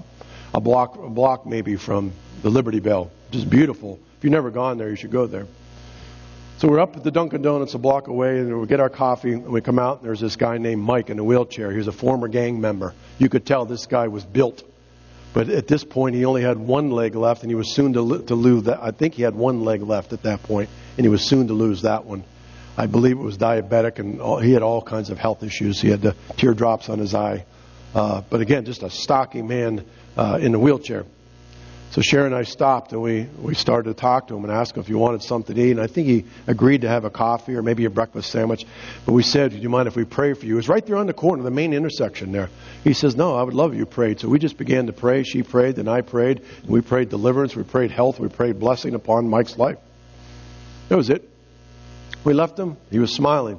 block maybe from the Liberty Bell, which is beautiful. If you've never gone there, you should go there. So we're up at the Dunkin' Donuts a block away, and we get our coffee, and we come out, and there's this guy named Mike in a wheelchair. He was a former gang member. You could tell this guy was built. But at this point, he only had one leg left, and he was soon to lose that. I think he had one leg left at that point, and he was soon to lose that one. I believe it was diabetic, and he had all kinds of health issues. He had the teardrops on his eye. But again, just a stocky man in a wheelchair. So Sharon and I stopped, and we started to talk to him and ask him if he wanted something to eat. And I think he agreed to have a coffee or maybe a breakfast sandwich. But we said, "Do you mind if we pray for you?" It was right there on the corner, the main intersection there. He says, "No, I would love if you prayed." So we just began to pray. She prayed, then I prayed. And we prayed deliverance, we prayed health, we prayed blessing upon Mike's life. That was it. We left him. He was smiling.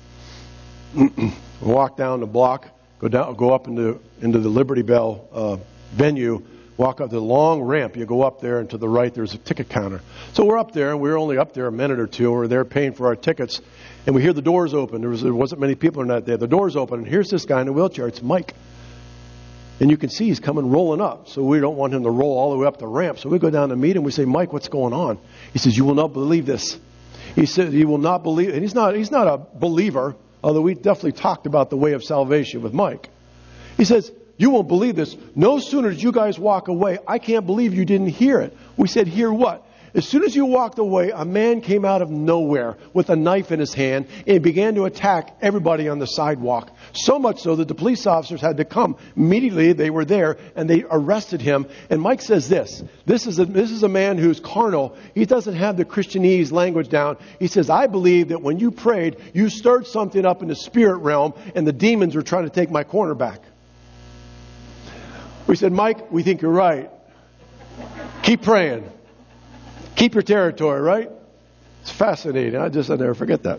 We walked down the block, go up into the Liberty Bell venue, walk up the long ramp. You go up there, and to the right there's a ticket counter. So we're up there, and we were only up there a minute or two. We're there paying for our tickets, and we hear the doors open. There wasn't many people in that day. The doors open, and here's this guy in a wheelchair. It's Mike. And you can see he's coming rolling up. So we don't want him to roll all the way up the ramp. So we go down to meet him. We say, "Mike, what's going on?" He says, "You will not believe this." He said he will not believe, and he's not a believer, although we definitely talked about the way of salvation with Mike. He says, "You won't believe this. No sooner did you guys walk away, I can't believe you didn't hear it." We said, "Hear what?" As soon as you walked away, a man came out of nowhere with a knife in his hand and began to attack everybody on the sidewalk. So much so that the police officers had to come. Immediately they were there and they arrested him. And Mike says this is a man who's carnal. He doesn't have the Christianese language down. He says, "I believe that when you prayed, you stirred something up in the spirit realm, and the demons were trying to take my corner back." We said, "Mike, we think you're right. Keep praying. Keep your territory," right? It's fascinating. I'll never forget that.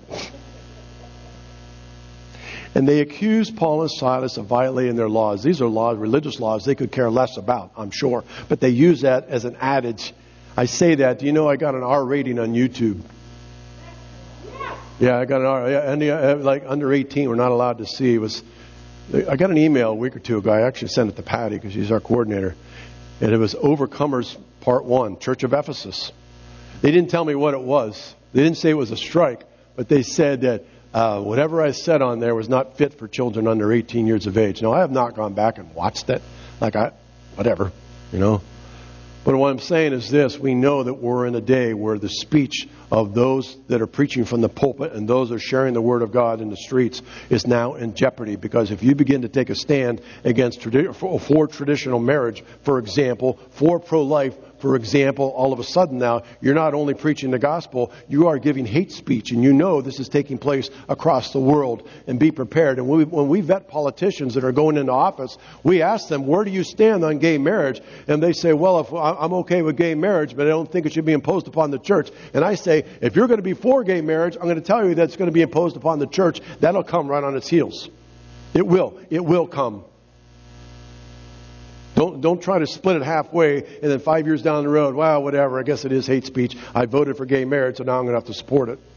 And they accused Paul and Silas of violating their laws. These are laws, religious laws they could care less about, I'm sure. But they use that as an adage. I say that. Do you know I got an R rating on YouTube? Yeah, I got an R. And like under 18, we're not allowed to see. I got an email a week or two ago. I actually sent it to Patty because she's our coordinator. And it was Overcomers Part 1, Church of Ephesus. They didn't tell me what it was. They didn't say it was a strike, but they said that whatever I said on there was not fit for children under 18 years of age. Now, I have not gone back and watched it. Whatever, you know. But what I'm saying is this. We know that we're in a day where the speech of those that are preaching from the pulpit and those that are sharing the Word of God in the streets is now in jeopardy. Because if you begin to take a stand against for traditional marriage, for example, for pro-life, for example, all of a sudden now, you're not only preaching the gospel, you are giving hate speech. And you know this is taking place across the world. And be prepared. And when we vet politicians that are going into office, we ask them, where do you stand on gay marriage? And they say, well, if I'm okay with gay marriage, but I don't think it should be imposed upon the church. And I say, if you're going to be for gay marriage, I'm going to tell you that it's going to be imposed upon the church. That'll come right on its heels. It will. It will come. Don't try to split it halfway and then 5 years down the road, well, whatever, I guess it is hate speech. I voted for gay marriage, so now I'm going to have to support it.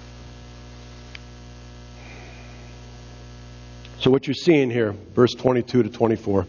So what you're seeing here, verse 22 to 24.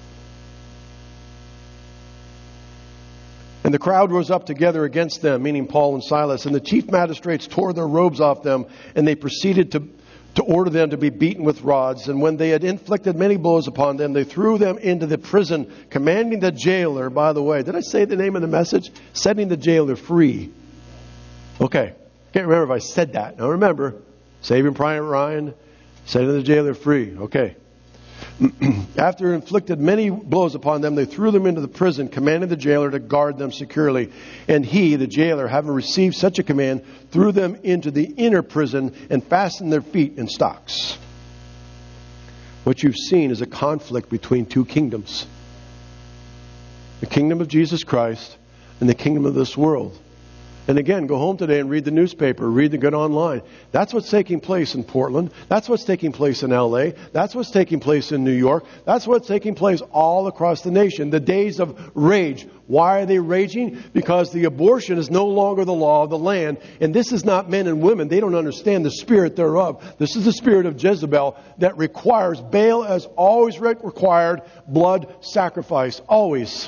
And the crowd rose up together against them, meaning Paul and Silas. And the chief magistrates tore their robes off them, and they proceeded to order them to be beaten with rods. And when they had inflicted many blows upon them, they threw them into the prison, commanding the jailer, by the way, did I say the name of the message? Setting the jailer free. Okay, can't remember if I said that. Now remember, Saving Private Ryan, setting the jailer free. Okay. After inflicted many blows upon them, they threw them into the prison, commanding the jailer to guard them securely. And he, the jailer, having received such a command, threw them into the inner prison and fastened their feet in stocks. What you've seen is a conflict between two kingdoms. The kingdom of Jesus Christ and the kingdom of this world. And again, go home today and read the newspaper, get online. That's what's taking place in Portland. That's what's taking place in LA. That's what's taking place in New York. That's what's taking place all across the nation. The days of rage. Why are they raging? Because the abortion is no longer the law of the land. And this is not men and women. They don't understand the spirit thereof. This is the spirit of Jezebel that requires, Baal has always required blood sacrifice. Always.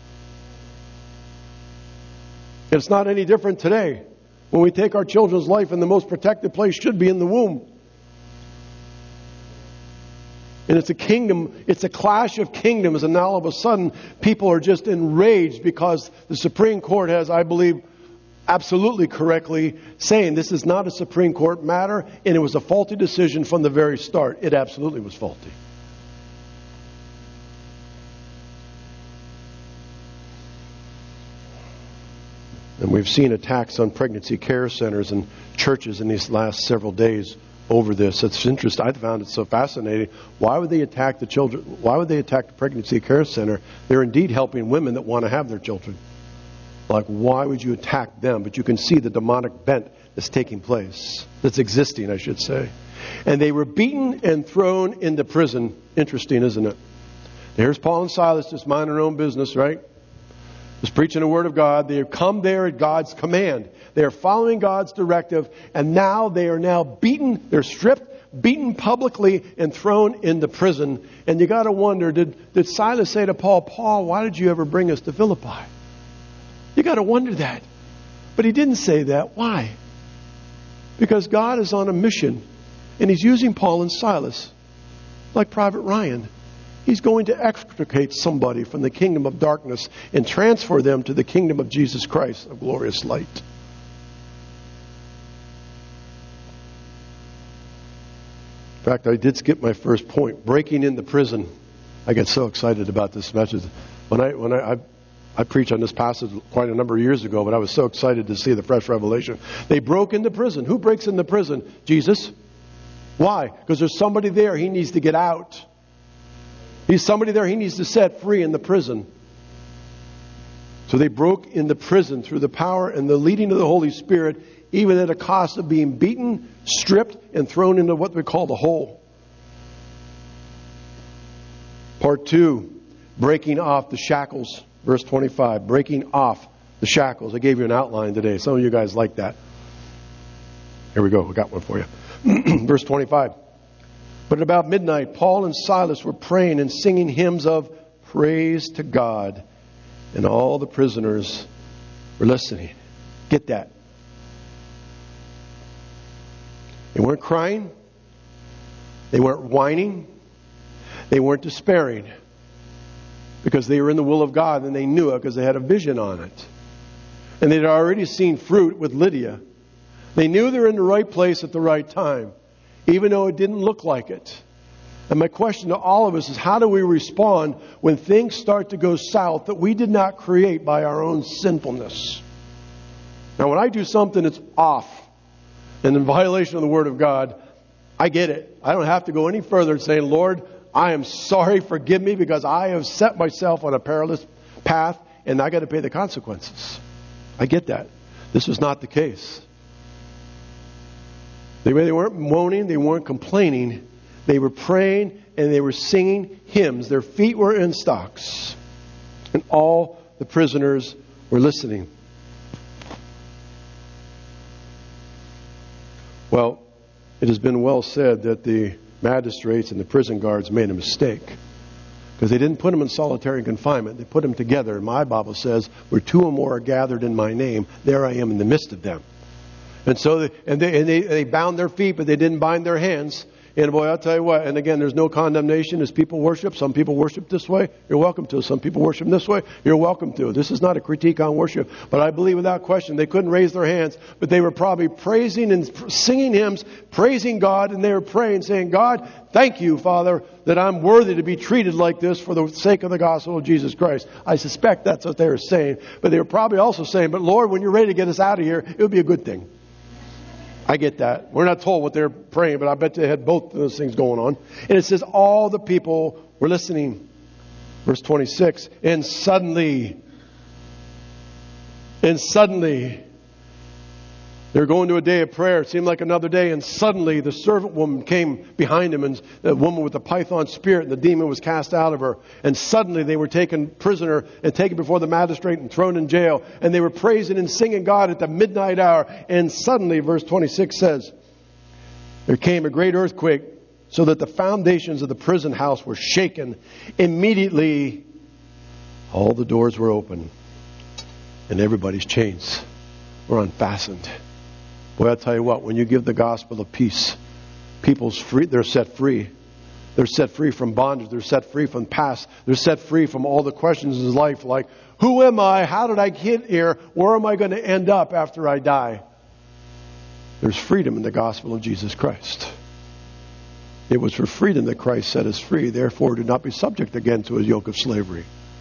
It's not any different today. When we take our children's life, and the most protected place should be in the womb. And it's a kingdom, it's a clash of kingdoms, and now all of a sudden people are just enraged because the Supreme Court has, I believe, absolutely correctly saying this is not a Supreme Court matter, and it was a faulty decision from the very start. It absolutely was faulty. And we've seen attacks on pregnancy care centers and churches in these last several days over this. It's interesting. I found it so fascinating. Why would they attack the children? Why would they attack the pregnancy care center? They're indeed helping women that want to have their children. Like, why would you attack them? But you can see the demonic bent that's taking place. That's existing, I should say. And they were beaten and thrown into prison. Interesting, isn't it? Here's Paul and Silas just minding their own business, right? Just preaching the Word of God. They have come there at God's command. They are following God's directive. And now they are now beaten. They're stripped, beaten publicly, and thrown into prison. And you got to wonder, did Silas say to Paul, Paul, why did you ever bring us to Philippi? You got to wonder that. But he didn't say that. Why? Because God is on a mission. And He's using Paul and Silas like Private Ryan. He's going to extricate somebody from the kingdom of darkness and transfer them to the kingdom of Jesus Christ, of glorious light. In fact, I did skip my first point. Breaking into prison. I get so excited about this message. When I preached on this passage quite a number of years ago, but I was so excited to see the fresh revelation. They broke into prison. Who breaks into prison? Jesus. Why? Because there's somebody there. He needs to get out. He's somebody there he needs to set free in the prison. So they broke into prison through the power and the leading of the Holy Spirit, even at a cost of being beaten, stripped, and thrown into what we call the hole. Part 2, breaking off the shackles. Verse 25, breaking off the shackles. I gave you an outline today. Some of you guys like that. Here we go. I got one for you. Verse 25. But at about midnight, Paul and Silas were praying and singing hymns of praise to God. And all the prisoners were listening. Get that. They weren't crying. They weren't whining. They weren't despairing. Because they were in the will of God and they knew it because they had a vision on it. And they'd already seen fruit with Lydia. They knew they were in the right place at the right time. Even though it didn't look like it. And my question to all of us is, how do we respond when things start to go south that we did not create by our own sinfulness? Now, when I do something that's off and in violation of the Word of God, I get it. I don't have to go any further and say, Lord, I am sorry, forgive me, because I have set myself on a perilous path and I got to pay the consequences. I get that. This was not the case. They weren't moaning, they weren't complaining. They were praying and they were singing hymns. Their feet were in stocks. And all the prisoners were listening. Well, it has been well said that the magistrates and the prison guards made a mistake, because they didn't put them in solitary confinement. They put them together. And my Bible says, where two or more are gathered in my name, there I am in the midst of them. And so they bound their feet, but they didn't bind their hands. And boy, I'll tell you what, and again, there's no condemnation as people worship. Some people worship this way, you're welcome to. Some people worship this way, you're welcome to. This is not a critique on worship, but I believe without question they couldn't raise their hands, but they were probably praising and singing hymns, praising God, and they were praying, saying, God, thank you, Father, that I'm worthy to be treated like this for the sake of the gospel of Jesus Christ. I suspect that's what they were saying, but they were probably also saying, but Lord, when you're ready to get us out of here, it would be a good thing. I get that. We're not told what they're praying, but I bet they had both of those things going on. And it says all the people were listening. Verse 26, and suddenly, they were going to a day of prayer. It seemed like another day, and suddenly the servant woman came behind him, and the woman with the python spirit, and the demon was cast out of her. And suddenly they were taken prisoner and taken before the magistrate and thrown in jail. And they were praising and singing God at the midnight hour. And suddenly, verse 26 says, there came a great earthquake, so that the foundations of the prison house were shaken. Immediately, all the doors were open, and everybody's chains were unfastened. Boy, I'll tell you what, when you give the gospel of peace, people's free, they're set free. They're set free from bondage. They're set free from past. They're set free from all the questions in life like, who am I? How did I get here? Where am I going to end up after I die? There's freedom in the gospel of Jesus Christ. It was for freedom that Christ set us free. Therefore, do not be subject again to a yoke of slavery.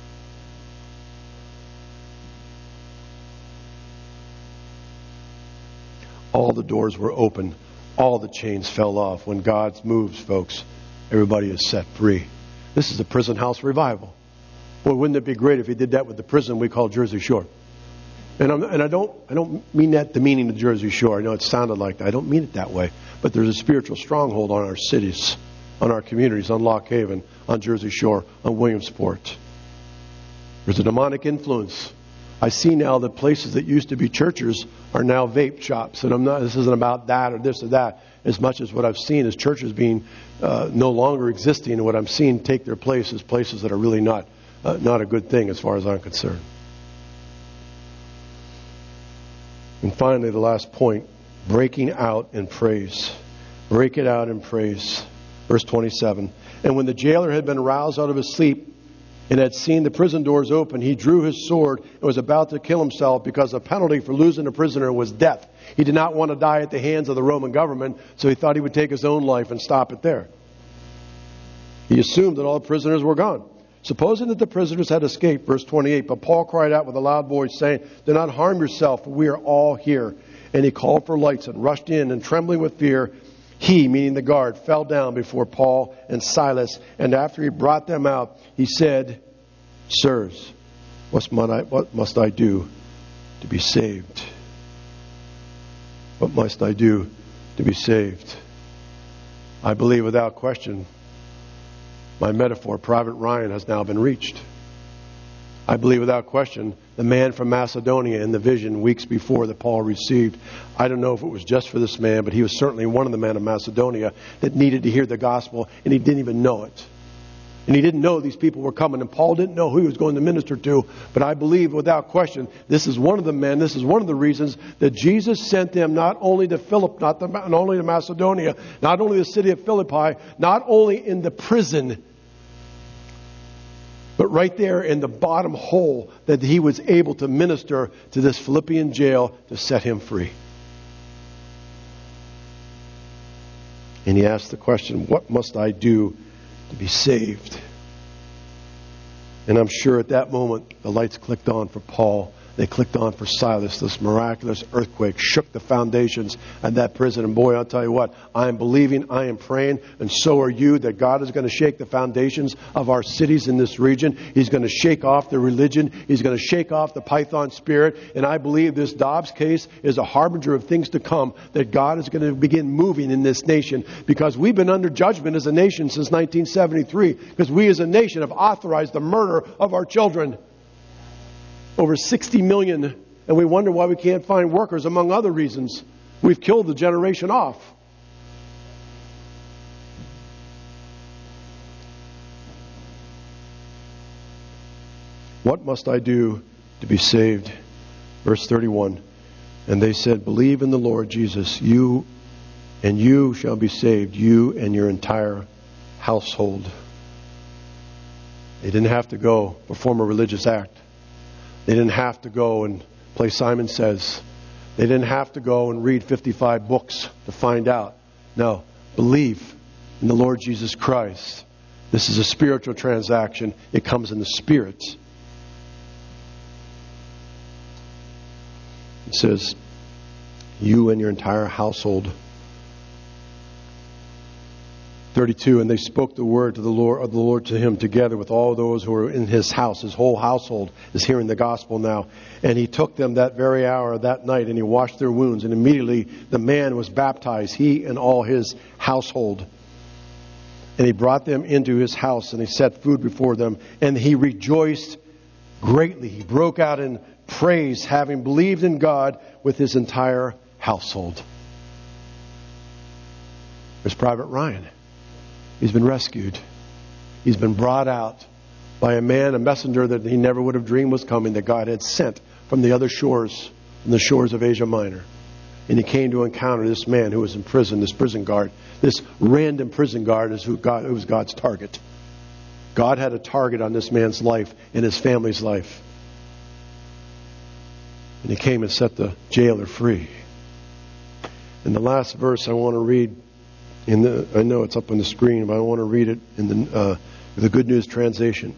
All the doors were open. All the chains fell off. When God moves, folks, everybody is set free. This is a prison house revival. Well, wouldn't it be great if he did that with the prison we call Jersey Shore? And I don't mean that the meaning of Jersey Shore. I know it sounded like that. I don't mean it that way. But there's a spiritual stronghold on our cities, on our communities, on Lock Haven, on Jersey Shore, on Williamsport. There's a demonic influence. I see now that places that used to be churches are now vape shops. And this isn't about that or this or that. As much as what I've seen is churches being no longer existing. And what I'm seeing take their place is places that are really not a good thing as far as I'm concerned. And finally, the last point, breaking out in praise. Break it out in praise. Verse 27. And when the jailer had been roused out of his sleep and had seen the prison doors open, he drew his sword and was about to kill himself, because the penalty for losing a prisoner was death. He did not want to die at the hands of the Roman government, so he thought he would take his own life and stop it there. He assumed that all the prisoners were gone. Supposing that the prisoners had escaped, verse 28, but Paul cried out with a loud voice, saying, do not harm yourself, for we are all here. And he called for lights and rushed in, and trembling with fear, he, meaning the guard, fell down before Paul and Silas. And after he brought them out, he said, sirs, what must I do to be saved? What must I do to be saved? I believe without question, my metaphor, Private Ryan, has now been reached. I believe without question, the man from Macedonia in the vision weeks before that Paul received, I don't know if it was just for this man, but he was certainly one of the men of Macedonia that needed to hear the gospel, and he didn't even know it. And he didn't know these people were coming, and Paul didn't know who he was going to minister to. But I believe without question, this is one of the men, this is one of the reasons that Jesus sent them not only to Philip, not only to Macedonia, not only the city of Philippi, not only in the prison, but right there in the bottom hole, that he was able to minister to this Philippian jail to set him free. And he asked the question, what must I do to be saved? And I'm sure at that moment the lights clicked on for Paul. They clicked on for Silas. This miraculous earthquake shook the foundations of that prison. And boy, I'll tell you what, I am believing, I am praying, and so are you, that God is going to shake the foundations of our cities in this region. He's going to shake off the religion. He's going to shake off the python spirit. And I believe this Dobbs case is a harbinger of things to come, that God is going to begin moving in this nation, because we've been under judgment as a nation since 1973, because we as a nation have authorized the murder of our children. over 60 million, and we wonder why we can't find workers, among other reasons. We've killed the generation off. What must I do to be saved? Verse 31. And they said, believe in the Lord Jesus, you shall be saved, you and your entire household. They didn't have to go perform a religious act. They didn't have to go and play Simon Says. They didn't have to go and read 55 books to find out. No, believe in the Lord Jesus Christ. This is a spiritual transaction. It comes in the Spirit. It says, you and your entire household. 32, and they spoke the word of the Lord to him together with all those who were in his house. His whole household is hearing the gospel now. And he took them that very hour, that night, and he washed their wounds. And immediately the man was baptized, he and all his household. And he brought them into his house, and he set food before them. And he rejoiced greatly. He broke out in praise, having believed in God with his entire household. There's Private Ryan. He's been rescued. He's been brought out by a man, a messenger that he never would have dreamed was coming, that God had sent from the other shores, from the shores of Asia Minor. And he came to encounter this man who was in prison, this prison guard. This random prison guard is who was God's target. God had a target on this man's life and his family's life. And he came and set the jailer free. And the last verse I want to read, I know it's up on the screen, but I want to read it in the Good News translation.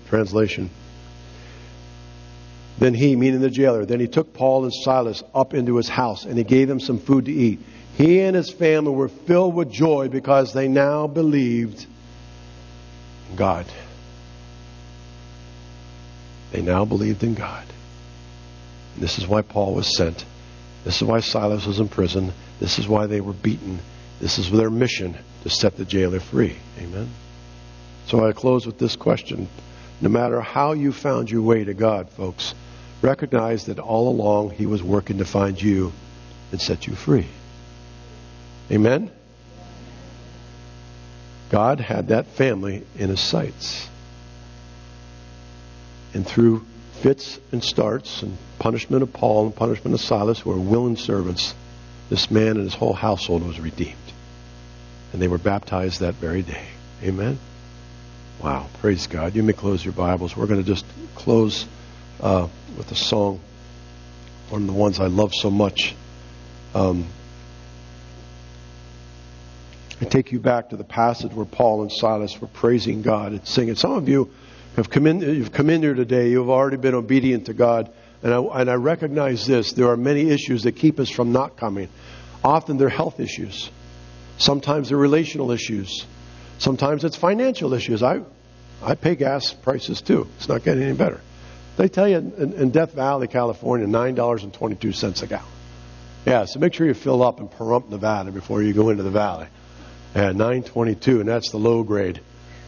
Then he, meaning the jailer, then he took Paul and Silas up into his house, and he gave them some food to eat. He and his family were filled with joy because they now believed in God. They now believed in God. And this is why Paul was sent. This is why Silas was in prison. This is why they were beaten. This is their mission, to set the jailer free. Amen. So I close with this question. No matter how you found your way to God, folks, recognize that all along he was working to find you and set you free. Amen? God had that family in his sights. And through fits and starts and punishment of Paul and punishment of Silas, who were willing servants, this man and his whole household was redeemed. And they were baptized that very day. Amen? Wow. Praise God. You may close your Bibles. We're going to just close with a song, one of the ones I love so much. I take you back to the passage where Paul and Silas were praising God and singing. Some of you have you've come in here today. You've already been obedient to God. And I recognize this. There are many issues that keep us from not coming. Often they're health issues. Sometimes they're relational issues. Sometimes it's financial issues. I pay gas prices too. It's not getting any better. They tell you in Death Valley, California, $9.22 a gallon. Yeah, so make sure you fill up in Pahrump, Nevada before you go into the valley. Yeah, $9.22, and that's the low grade.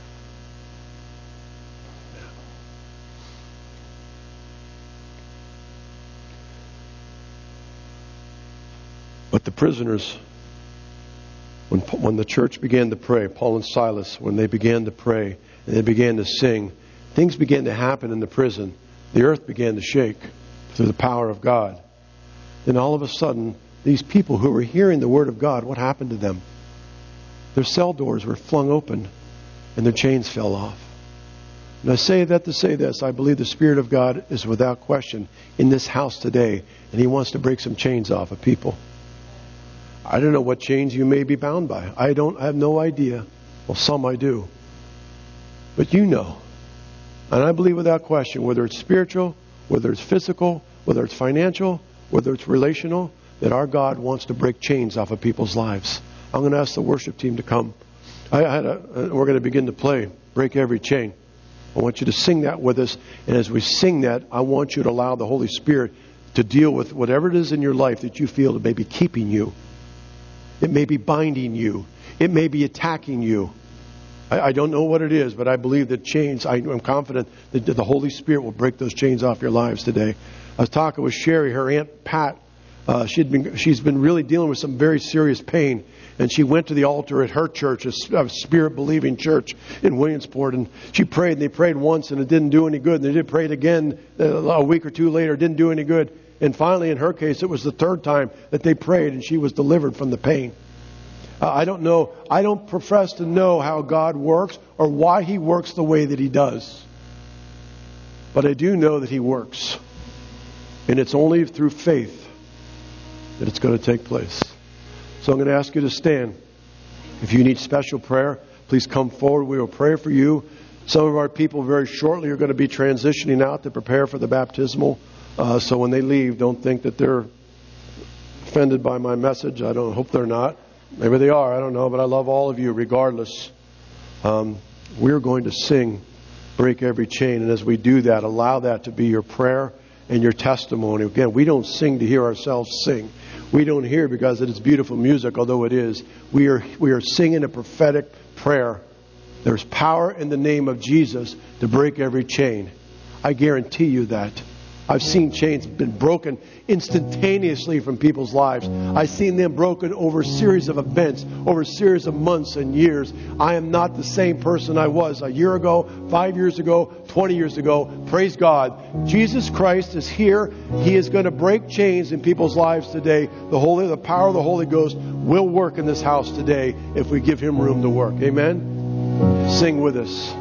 But the prisoners, when the church began to pray, Paul and Silas, when they began to pray and they began to sing, things began to happen in the prison. The earth began to shake through the power of God. Then all of a sudden, these people who were hearing the word of God, what happened to them? Their cell doors were flung open and their chains fell off. And I say that to say this. I believe the Spirit of God is without question in this house today, and he wants to break some chains off of people. I don't know what chains you may be bound by. I have no idea. Well, some I do. But you know. And I believe without question, whether it's spiritual, whether it's physical, whether it's financial, whether it's relational, that our God wants to break chains off of people's lives. I'm going to ask the worship team to come. We're going to begin to play Break Every Chain. I want you to sing that with us. And as we sing that, I want you to allow the Holy Spirit to deal with whatever it is in your life that you feel that may be keeping you. It may be binding you. It may be attacking you. I don't know what it is, but I believe that chains, I'm confident that the Holy Spirit will break those chains off your lives today. I was talking with Sherry, her Aunt Pat. She's been really dealing with some very serious pain. And she went to the altar at her church, a Spirit-believing church in Williamsport. And she prayed, and they prayed once, and it didn't do any good. And they did pray it again a week or two later. It didn't do any good. And finally, in her case, it was the third time that they prayed, and she was delivered from the pain. I don't know. I don't profess to know how God works or why He works the way that He does. But I do know that He works. And it's only through faith that it's going to take place. So I'm going to ask you to stand. If you need special prayer, please come forward. We will pray for you. Some of our people very shortly are going to be transitioning out to prepare for the baptismal. So when they leave, don't think that they're offended by my message. I don't hope they're not. Maybe they are. I don't know. But I love all of you regardless. We're going to sing Break Every Chain. And as we do that, allow that to be your prayer and your testimony. Again, we don't sing to hear ourselves sing. We don't hear because it is beautiful music, although it is. We are singing a prophetic prayer. There's power in the name of Jesus to break every chain. I guarantee you that. I've seen chains been broken instantaneously from people's lives. I've seen them broken over a series of events, over a series of months and years. I am not the same person I was a year ago, 5 years ago, 20 years ago. Praise God. Jesus Christ is here. He is going to break chains in people's lives today. The power of the Holy Ghost will work in this house today if we give Him room to work. Amen? Sing with us.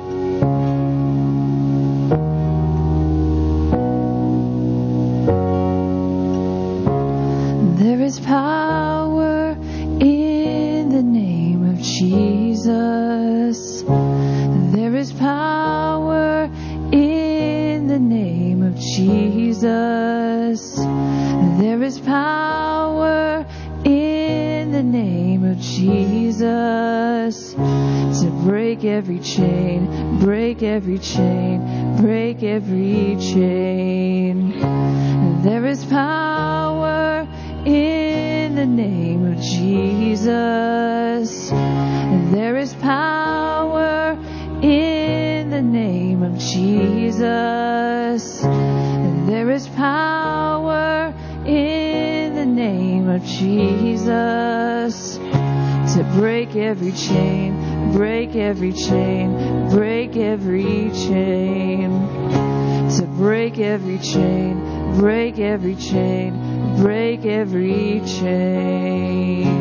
There is power in the name of Jesus. There is power in the name of Jesus. There is power in the name of Jesus to break every chain, break every chain, break every chain. There is power in the name of Jesus. There is power in the name of Jesus. There is power in the name of Jesus to break every chain, break every chain, break every chain. To break every chain, break every chain, break every chain.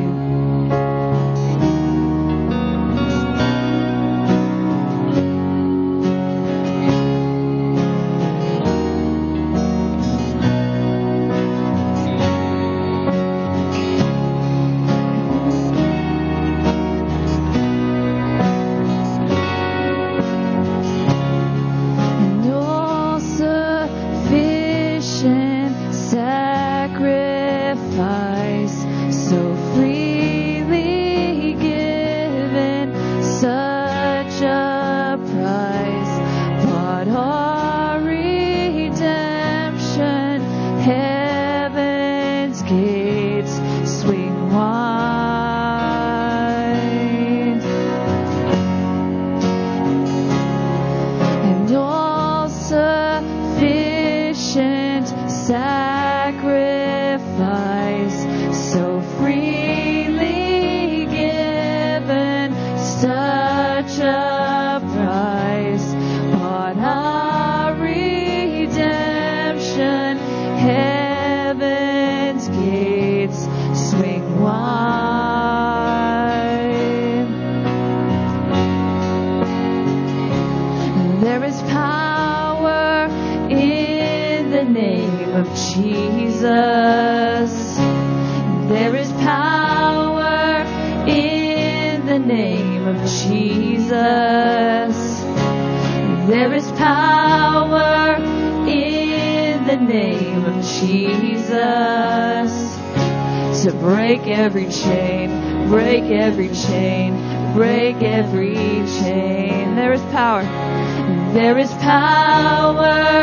Every chain, break every chain, break every chain. There is power. There is power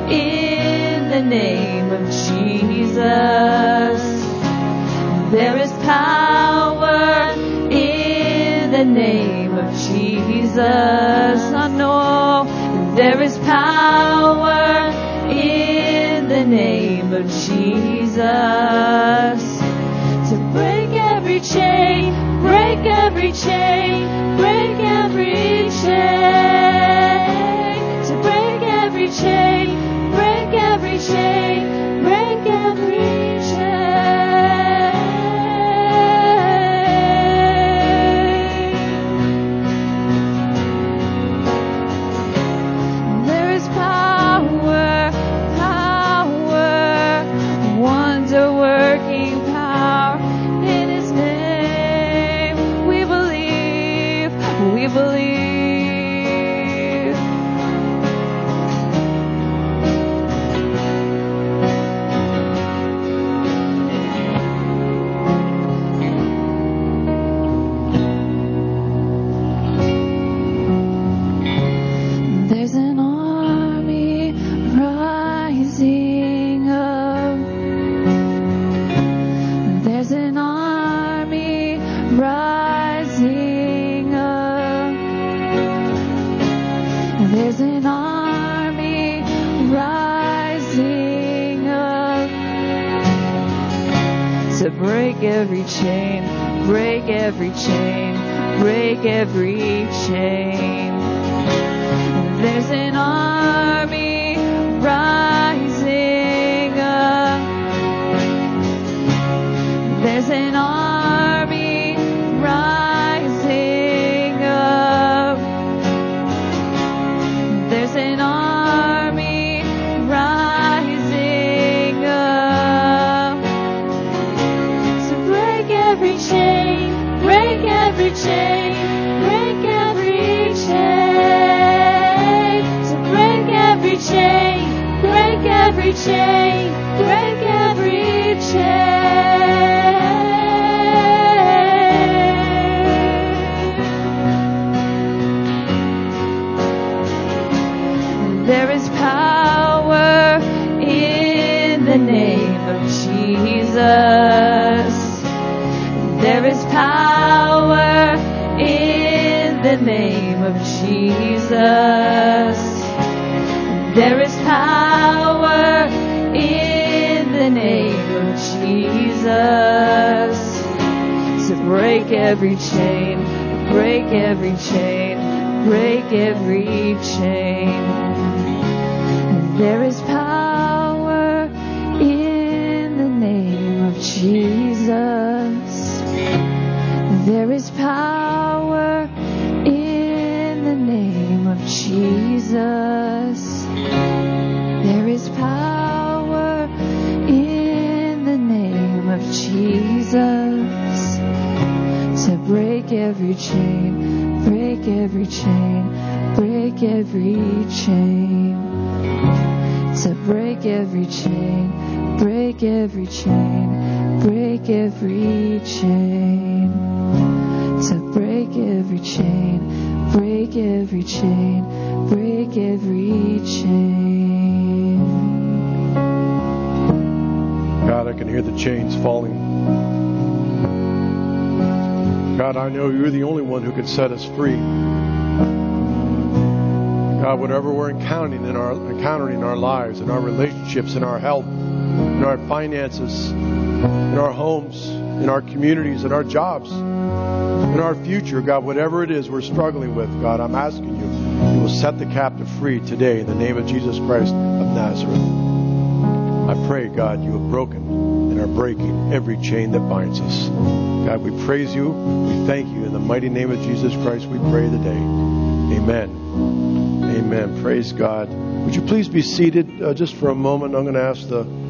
in the name of Jesus. There is power in the name of Jesus. I know there is power in the name of Jesus to break every chain, break every chain, break every chain, to break every chain, break every chain, break every chain. There is power, power, wonder-working power in His name. We believe, we believe. There's an army rising up. There's an army rising up. There's an army rising up to break every chain, break every chain, break every chain. There's an army rising up. There's an army rising up. There's an army rising up to break every chain, break every chain, break every chain, to break every chain, break every chain, break every chain. There is power in the name of Jesus. There is power in the name of Jesus. There is power in the name of Jesus to break every chain, break every chain, break every chain. There is power in the name of Jesus. There is power in the name of Jesus. There is power in the name of Jesus to break every chain, break every chain, break every chain. To break every chain, break every chain, break every chain. To break every chain, break every chain, break every chain.
God, I can hear the chains falling. God, I know you're the only one who can set us free. God, whatever we're encountering in our lives, in our relationships, in our health, in our finances, in our homes, in our communities, in our jobs, in our future, God, whatever it is we're struggling with, God, I'm asking you will set the captive free today in the name of Jesus Christ of Nazareth. I pray, God, you have broken and are breaking every chain that binds us. God, we praise you. We thank you. In the mighty name of Jesus Christ, we pray today. Amen. Amen. Praise God. Would you please be seated just for a moment? I'm going to ask the